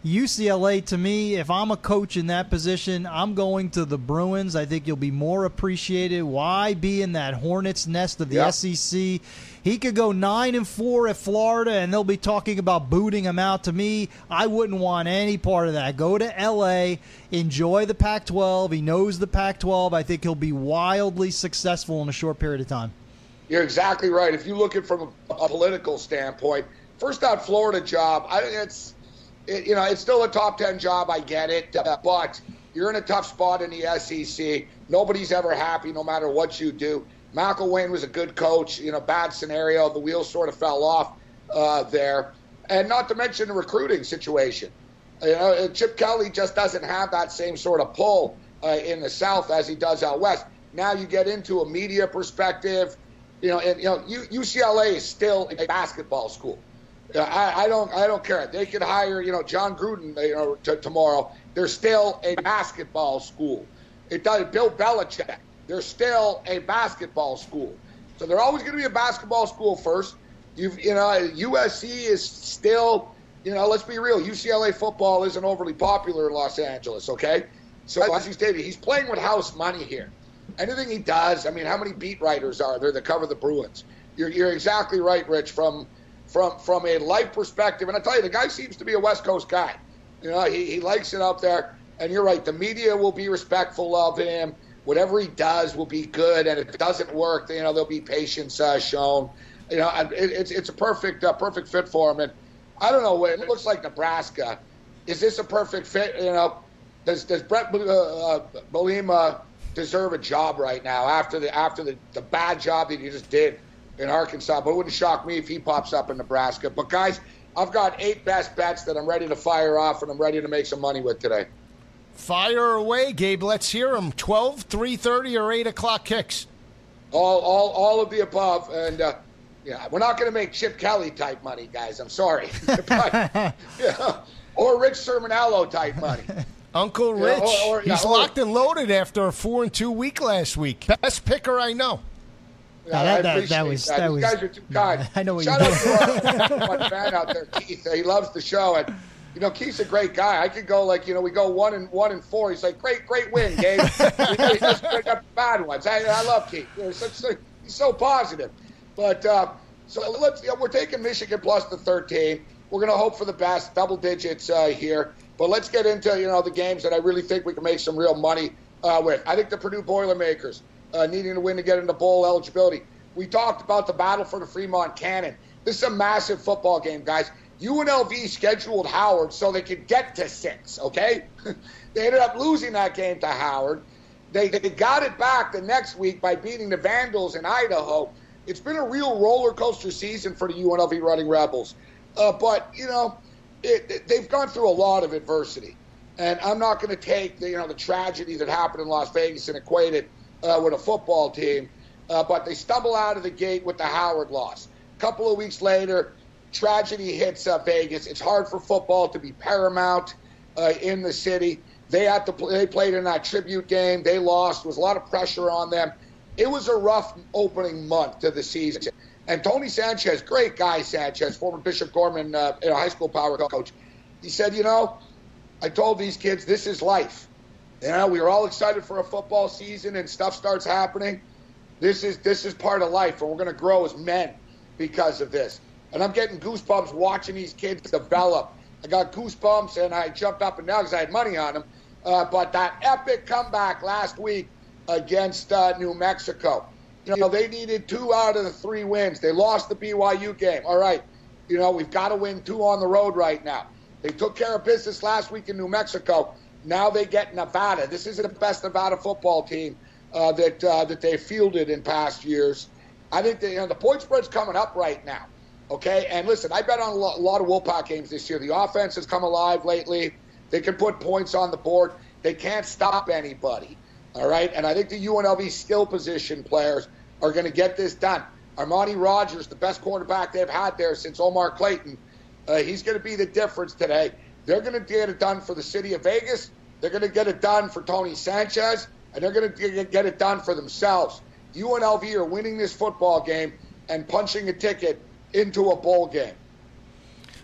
U C L A, to me, if I'm a coach in that position, I'm going to the Bruins. I think you'll be more appreciated. Why be in that hornet's nest of the yep. S E C? He could go nine and four at Florida, and they'll be talking about booting him out. To me, I wouldn't want any part of that. Go to L A, enjoy the Pac twelve. He knows the Pac twelve. I think he'll be wildly successful in a short period of time. You're exactly right. If you look at it from a, a political standpoint, first out Florida job, I think it's it, you know it's still a top ten job. I get it, uh, but you're in a tough spot in the S E C. Nobody's ever happy, no matter what you do. McElwain was a good coach. You know, bad scenario. The wheels sort of fell off uh, there, and not to mention the recruiting situation. You know, Chip Kelly just doesn't have that same sort of pull uh, in the South as he does out West. Now you get into a media perspective. You know, and you know, U C L A is still a basketball school. You know, I, I don't, I don't care. They could hire, you know, John Gruden, you know, t- tomorrow. They're still a basketball school. It does. Bill Belichick. They're still a basketball school. So they're always going to be a basketball school first. You've, you know, U S C is still, you know, let's be real. U C L A football isn't overly popular in Los Angeles, okay? So as you stated, he's playing with house money here. Anything he does, I mean, how many beat writers are there that cover the Bruins? You're, you're exactly right, Rich, from from from a life perspective. And I tell you, the guy seems to be a West Coast guy. You know, he, he likes it up there. And you're right, the media will be respectful of him. Whatever he does will be good, and if it doesn't work, you know, there'll be patience uh, shown. You know, it, it's it's a perfect uh, perfect fit for him. And I don't know, it looks like Nebraska. Is this a perfect fit? You know, does does Brett uh, uh, Bielema deserve a job right now after the after the, the bad job that he just did in Arkansas? But it wouldn't shock me if he pops up in Nebraska. But guys, I've got eight best bets that I'm ready to fire off, and I'm ready to make some money with today. Fire away, Gabe. Let's hear them. twelve, three thirty, or eight o'clock kicks? All all, all of the above. And, uh, yeah, we're not going to make Chip Kelly-type money, guys. I'm sorry. but, yeah, or Rich Sermonello-type money. Uncle Rich. Yeah, or, or, He's yeah, locked or, and loaded after a four and two week last week. Best picker I know. Yeah, no, that, I that, appreciate that was, that. that These was, guys are too kind. I know what Shout you're out doing. to our fan out there, Keith. He loves the show. And, you know, Keith's a great guy. I could go like, you know, we go one and one and four. He's like, great, great win, Gabe. He just bring up the bad ones. I, I love Keith. You know, he's, such, he's so positive. But uh, so let's. You know, we're taking Michigan plus the thirteen. We're going to hope for the best, double digits uh, here. But let's get into, you know, the games that I really think we can make some real money uh, with. I think the Purdue Boilermakers uh, needing to win to get into bowl eligibility. We talked about the battle for the Fremont Cannon. This is a massive football game, guys. U N L V scheduled Howard so they could get to six, okay? They ended up losing that game to Howard. They, they got it back the next week by beating the Vandals in Idaho. It's been a real roller coaster season for the U N L V Running Rebels. Uh, but, you know, it, it, they've gone through a lot of adversity. And I'm not going to take the, you know, the tragedy that happened in Las Vegas and equate it uh, with a football team. Uh, but they stumble out of the gate with the Howard loss. A couple of weeks later, tragedy hits uh, Vegas. It's hard for football to be paramount uh, in the city. They had to play, they played in that tribute game. They lost. There was a lot of pressure on them. It was a rough opening month to the season. And Tony Sanchez, great guy Sanchez, former Bishop Gorman uh, high school power coach, he said, you know, I told these kids this is life. You know, we were all excited for a football season and stuff starts happening. This is this is part of life, and we're going to grow as men because of this. And I'm getting goosebumps watching these kids develop. I got goosebumps, and I jumped up and down because I had money on them. Uh, but that epic comeback last week against uh, New Mexico, you know, they needed two out of the three wins. They lost the B Y U game. All right, you know, we've got to win two on the road right now. They took care of business last week in New Mexico. Now they get Nevada. This is the best Nevada football team uh, that uh, that they fielded in past years. I think that, you know, the point spread's coming up right now. Okay, and listen, I bet on a lot of Wolfpack games this year. The offense has come alive lately. They can put points on the board. They can't stop anybody, all right? And I think the U N L V skill position players are going to get this done. Armani Rogers, the best cornerback they've had there since Omar Clayton, uh, he's going to be the difference today. They're going to get it done for the city of Vegas. They're going to get it done for Tony Sanchez, and they're going to get it done for themselves. U N L V are winning this football game and punching a ticket into a bowl game.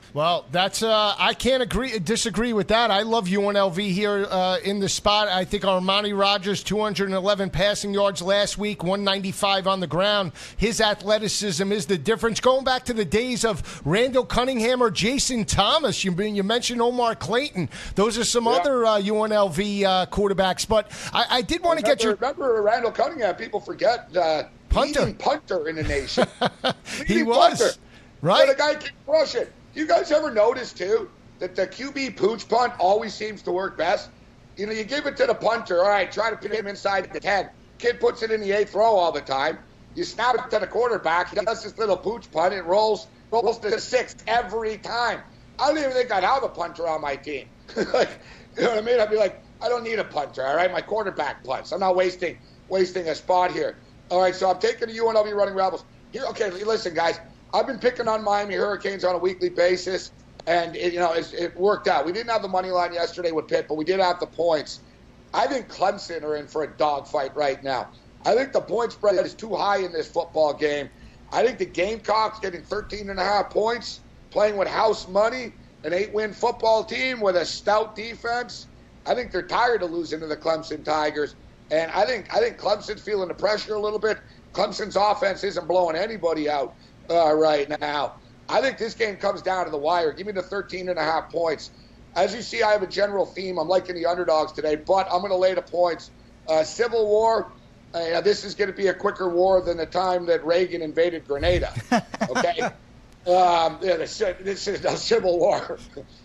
Well, that's uh, I can't agree disagree with that. I love U N L V here uh, in the spot. I think Armani Rogers, two hundred eleven passing yards last week, one ninety-five on the ground. His athleticism is the difference. Going back to the days of Randall Cunningham or Jason Thomas, you, you mentioned Omar Clayton. Those are some yeah. other uh, U N L V uh, quarterbacks. But I, I did want to get your... Remember Randall Cunningham, people forget, uh, punter. leading punter in the nation. He was, punter. right? So the guy can crush it. You guys ever notice, too, that the Q B pooch punt always seems to work best? You know, you give it to the punter. All right, try to put him inside the ten. Kid puts it in the eighth row all the time. You snap it to the quarterback. He does this little pooch punt. It rolls, rolls to the sixth every time. I don't even think I'd have a punter on my team. Like, you know what I mean? I'd be like, I don't need a punter, all right? My quarterback punts. I'm not wasting wasting a spot here. All right, so I'm taking the U N L V Running Rebels. Here, okay, listen, guys. I've been picking on Miami Hurricanes on a weekly basis, and it, you know it's, it worked out. We didn't have the money line yesterday with Pitt, but we did have the points. I think Clemson are in for a dogfight right now. I think the point spread is too high in this football game. I think the Gamecocks getting thirteen and a half points, playing with house money, an eight-win football team with a stout defense. I think they're tired of losing to the Clemson Tigers, and I think I think Clemson's feeling the pressure a little bit. Clemson's offense isn't blowing anybody out. Uh, right now. I think this game comes down to the wire. Give me the thirteen and a half points. As you see, I have a general theme. I'm liking the underdogs today, but I'm going to lay the points. Uh, Civil War, uh, this is going to be a quicker war than the time that Reagan invaded Grenada. Okay? um, yeah, this, this is a Civil War.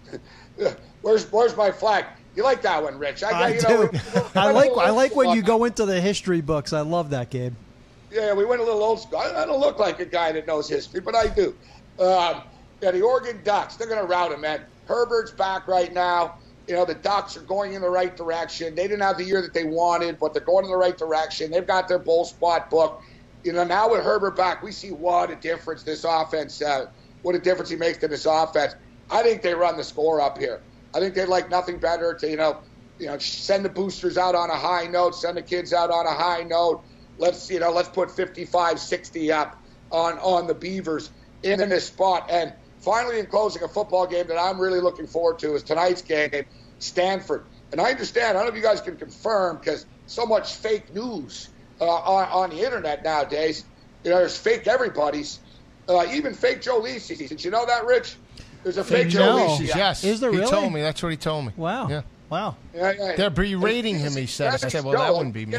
where's where's my flag? You like that one, Rich? I, I you do. Know, we, I like I like when you go into the history books. I love that, Gabe. Yeah, we went a little old school. I, I don't look like a guy that knows history, but I do. Um, yeah, the Oregon Ducks, they're going to rout him, man. Herbert's back right now. You know, the Ducks are going in the right direction. They didn't have the year that they wanted, but they're going in the right direction. They've got their bowl spot booked. You know, now with Herbert back, we see what a difference this offense, uh, what a difference he makes to this offense. I think they run the score up here. I think they'd like nothing better to, you know, you know, send the boosters out on a high note, send the kids out on a high note. Let's, you know, let's put fifty-five sixty up on, on the Beavers in, in this spot. And finally, in closing, a football game that I'm really looking forward to is tonight's game, Stanford. And I understand, I don't know if you guys can confirm, because so much fake news uh, on, on the internet nowadays. You know, there's fake everybody's, uh, even fake Joe Lisi. Did you know that, Rich? There's a fake Joe no. Lisi. Yes. Is there really? He told me. That's what he told me. Wow. Yeah. Wow. Yeah, yeah. They're berating him, he said. I said, well, that wouldn't be me.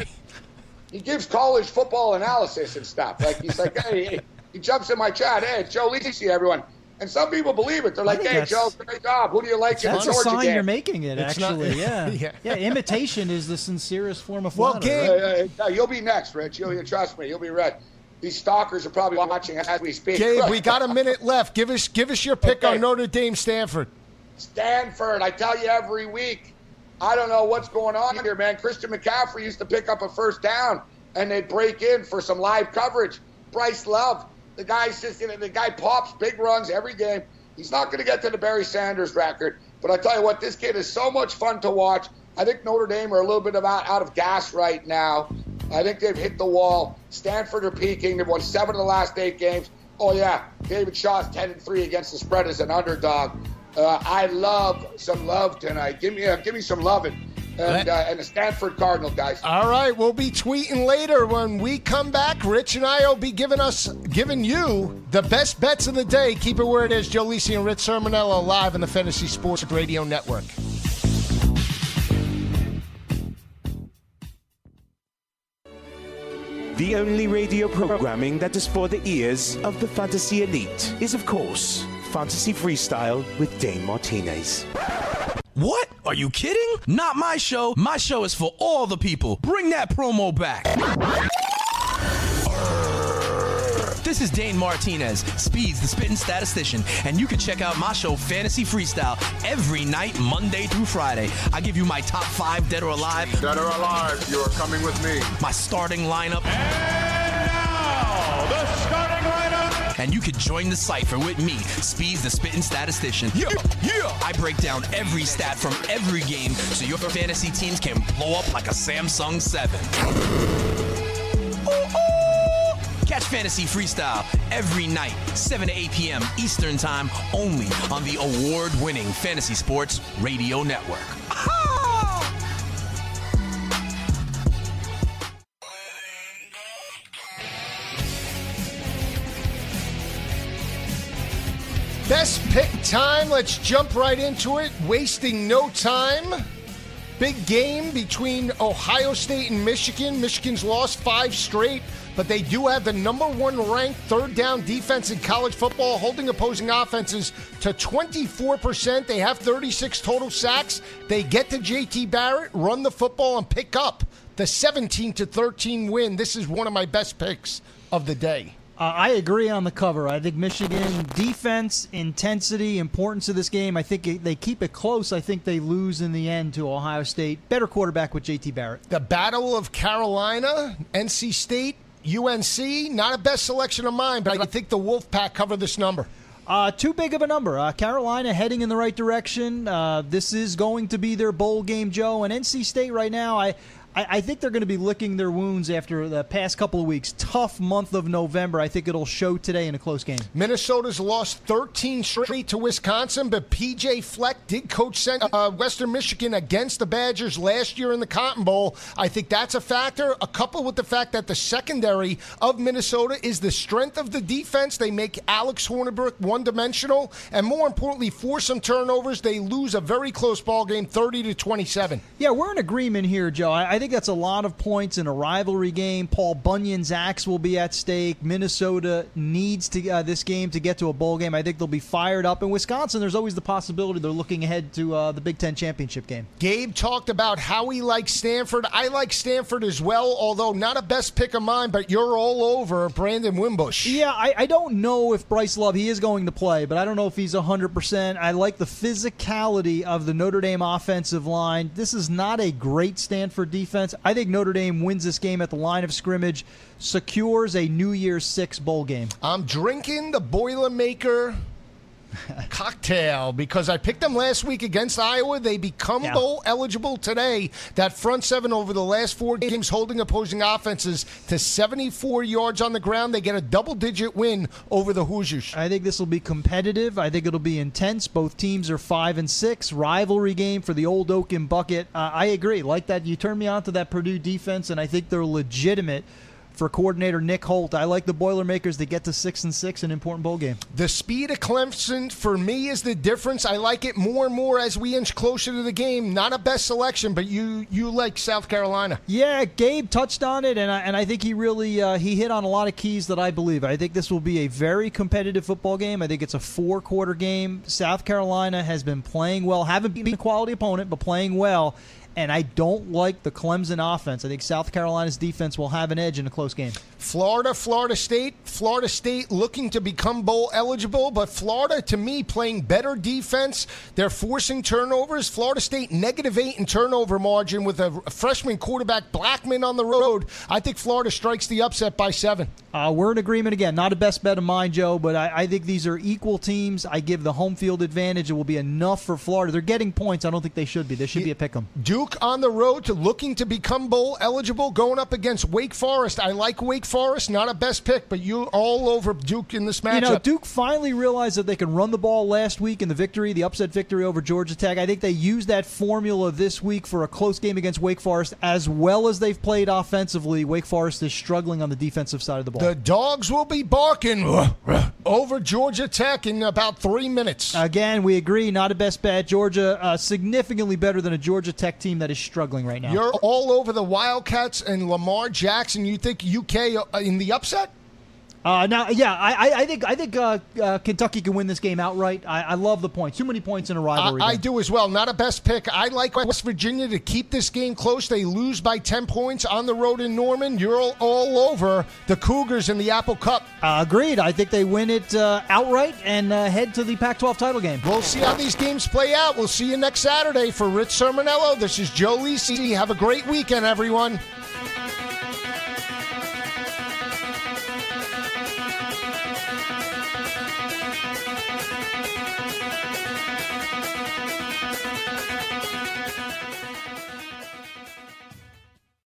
He gives college football analysis and stuff. Like, he's like, hey, hey, he jumps in my chat. Hey, it's Joe Lisi, everyone. And some people believe it. They're like, hey, Joe, great job. Who do you like in the That's Georgia a sign game? you're making it, It's actually. not- yeah. yeah. yeah. Imitation is the sincerest form of Well, flattery. Gabe- Uh, uh, you'll be next, Rich. You'll, you trust me. You'll be red. These stalkers are probably watching as we speak. Gabe, we got a minute left. Give us give us your pick Okay. on Notre Dame Stanford. Stanford, I tell you every week. I don't know what's going on here, man. Christian McCaffrey used to pick up a first down, and they'd break in for some live coverage. Bryce Love, the guy's just, you know, the guy pops big runs every game. He's not going to get to the Barry Sanders record, but I tell you what, this kid is so much fun to watch. I think Notre Dame are a little bit of out, out of gas right now. I think they've hit the wall. Stanford are peaking. They've won seven of the last eight games. Oh yeah, David Shaw's ten and three against the spread as an underdog. Uh, I love some love tonight. Give me, uh, give me some loving. And, uh, and the Stanford Cardinal, guys. All right, we'll be tweeting later. When we come back, Rich and I will be giving us, giving you the best bets of the day. Keep it where it is. Joe Lisi and Rich Sermonello live on the Fantasy Sports Radio Network. The only radio programming that is for the ears of the fantasy elite is, of course, Fantasy Freestyle with Dane Martinez. What? Are you kidding? Not my show. My show is for all the people. Bring that promo back. This is Dane Martinez, Speeds, the Spittin' Statistician, and you can check out my show, Fantasy Freestyle, every night, Monday through Friday. I give you my top five, dead or alive. Dead or alive, you are coming with me. My starting lineup. And now, the starting lineup. And you can join the cipher with me, Speeds, the Spittin' Statistician. Yeah, yeah. I break down every stat from every game so your fantasy teams can blow up like a Samsung seven. Ooh, ooh. Catch Fantasy Freestyle every night, seven to eight p.m. Eastern Time, only on the award-winning Fantasy Sports Radio Network. Best pick time. Let's jump right into it. Wasting no time. Big game between Ohio State and Michigan. Michigan's lost five straight, but they do have the number one ranked third down defense in college football, holding opposing offenses to twenty-four percent. They have thirty-six total sacks. They get to J T Barrett, run the football, and pick up the seventeen to thirteen win. This is one of my best picks of the day. Uh, I agree on the cover. I think Michigan defense, intensity, importance of this game. I think it, they keep it close. I think they lose in the end to Ohio State. Better quarterback with J T Barrett. The Battle of Carolina, N C State, U N C. Not a best selection of mine, but I think the Wolfpack cover this number. Uh, too big of a number. Uh, Carolina heading in the right direction. Uh, this is going to be their bowl game, Joe. And N C State right now, I... I think they're going to be licking their wounds after the past couple of weeks. Tough month of November. I think it'll show today in a close game. Minnesota's lost thirteen straight to Wisconsin, but P J Fleck did coach uh, Western Michigan against the Badgers last year in the Cotton Bowl. I think that's a factor. A couple with the fact that the secondary of Minnesota is the strength of the defense. They make Alex Hornibrook one-dimensional, and more importantly, force some turnovers. They lose a very close ball game, thirty to twenty-seven. Yeah, we're in agreement here, Joe. I, I think I think that's a lot of points in a rivalry game. Paul Bunyan's axe will be at stake. Minnesota needs to uh, this game to get to a bowl game. I think they'll be fired up. In Wisconsin, there's always the possibility they're looking ahead to uh, the Big Ten championship game. Gabe talked about how he likes Stanford. I like Stanford as well, although not a best pick of mine, but you're all over Brandon Wimbush. Yeah, I, I don't know if Bryce Love, he is going to play, but I don't know if he's one hundred percent. I like the physicality of the Notre Dame offensive line. This is not a great Stanford defense. I think Notre Dame wins this game at the line of scrimmage, secures a New Year's Six bowl game. I'm drinking the Boilermaker cocktail because I picked them last week against Iowa. They become yeah. bowl eligible today. That front seven over the last four games holding opposing offenses to seventy-four yards on the ground. They get a double-digit win over the Hoosiers. I think this will be competitive. I think it'll be intense. Both teams are five and six. Rivalry game for the Old Oaken Bucket. Uh, I agree. Like that, you turned me on to that Purdue defense, and I think they're legitimate. For coordinator Nick Holt, I like the Boilermakers. They get to six and six, an important bowl game. The speed of Clemson for me is the difference. I like it more and more as we inch closer to the game. Not a best selection, but you you like South Carolina. Yeah, Gabe touched on it, and I, and I think he really uh, he hit on a lot of keys that I believe. I think this will be a very competitive football game. I think it's a four-quarter game. South Carolina has been playing well, haven't beaten a quality opponent, but playing well. And I don't like the Clemson offense. I think South Carolina's defense will have an edge in a close game. Florida, Florida State. Florida State looking to become bowl eligible, but Florida, to me, playing better defense. They're forcing turnovers. Florida State negative eight in turnover margin with a freshman quarterback Blackman on the road. I think Florida strikes the upset by seven. Uh, we're in agreement again. Not a best bet of mine, Joe, but I, I think these are equal teams. I give the home field advantage. It will be enough for Florida. They're getting points. I don't think they should be. This should be a pick 'em. Duke on the road to looking to become bowl eligible, going up against Wake Forest. I like Wake Forest, not a best pick, but you all over Duke in this matchup. You know, Duke finally realized that they can run the ball last week in the victory, the upset victory over Georgia Tech. I think they used that formula this week for a close game against Wake Forest. As well as they've played offensively, Wake Forest is struggling on the defensive side of the ball. The dogs will be barking over Georgia Tech in about three minutes. Again, we agree, not a best bet. Georgia uh, significantly better than a Georgia Tech team that is struggling right now. You're all over the Wildcats and Lamar Jackson. You think U K in the upset? Uh, now, yeah, I, I think I think uh, uh, Kentucky can win this game outright. I, I love the points. Too many points in a rivalry. I, I do as well. Not a best pick. I like West Virginia to keep this game close. They lose by ten points on the road in Norman. You're all, all over the Cougars in the Apple Cup. Uh, agreed. I think they win it uh, outright and uh, head to the Pac twelve title game. We'll see how these games play out. We'll see you next Saturday. For Rich Sermonello, this is Joe Lisi. Have a great weekend, everyone.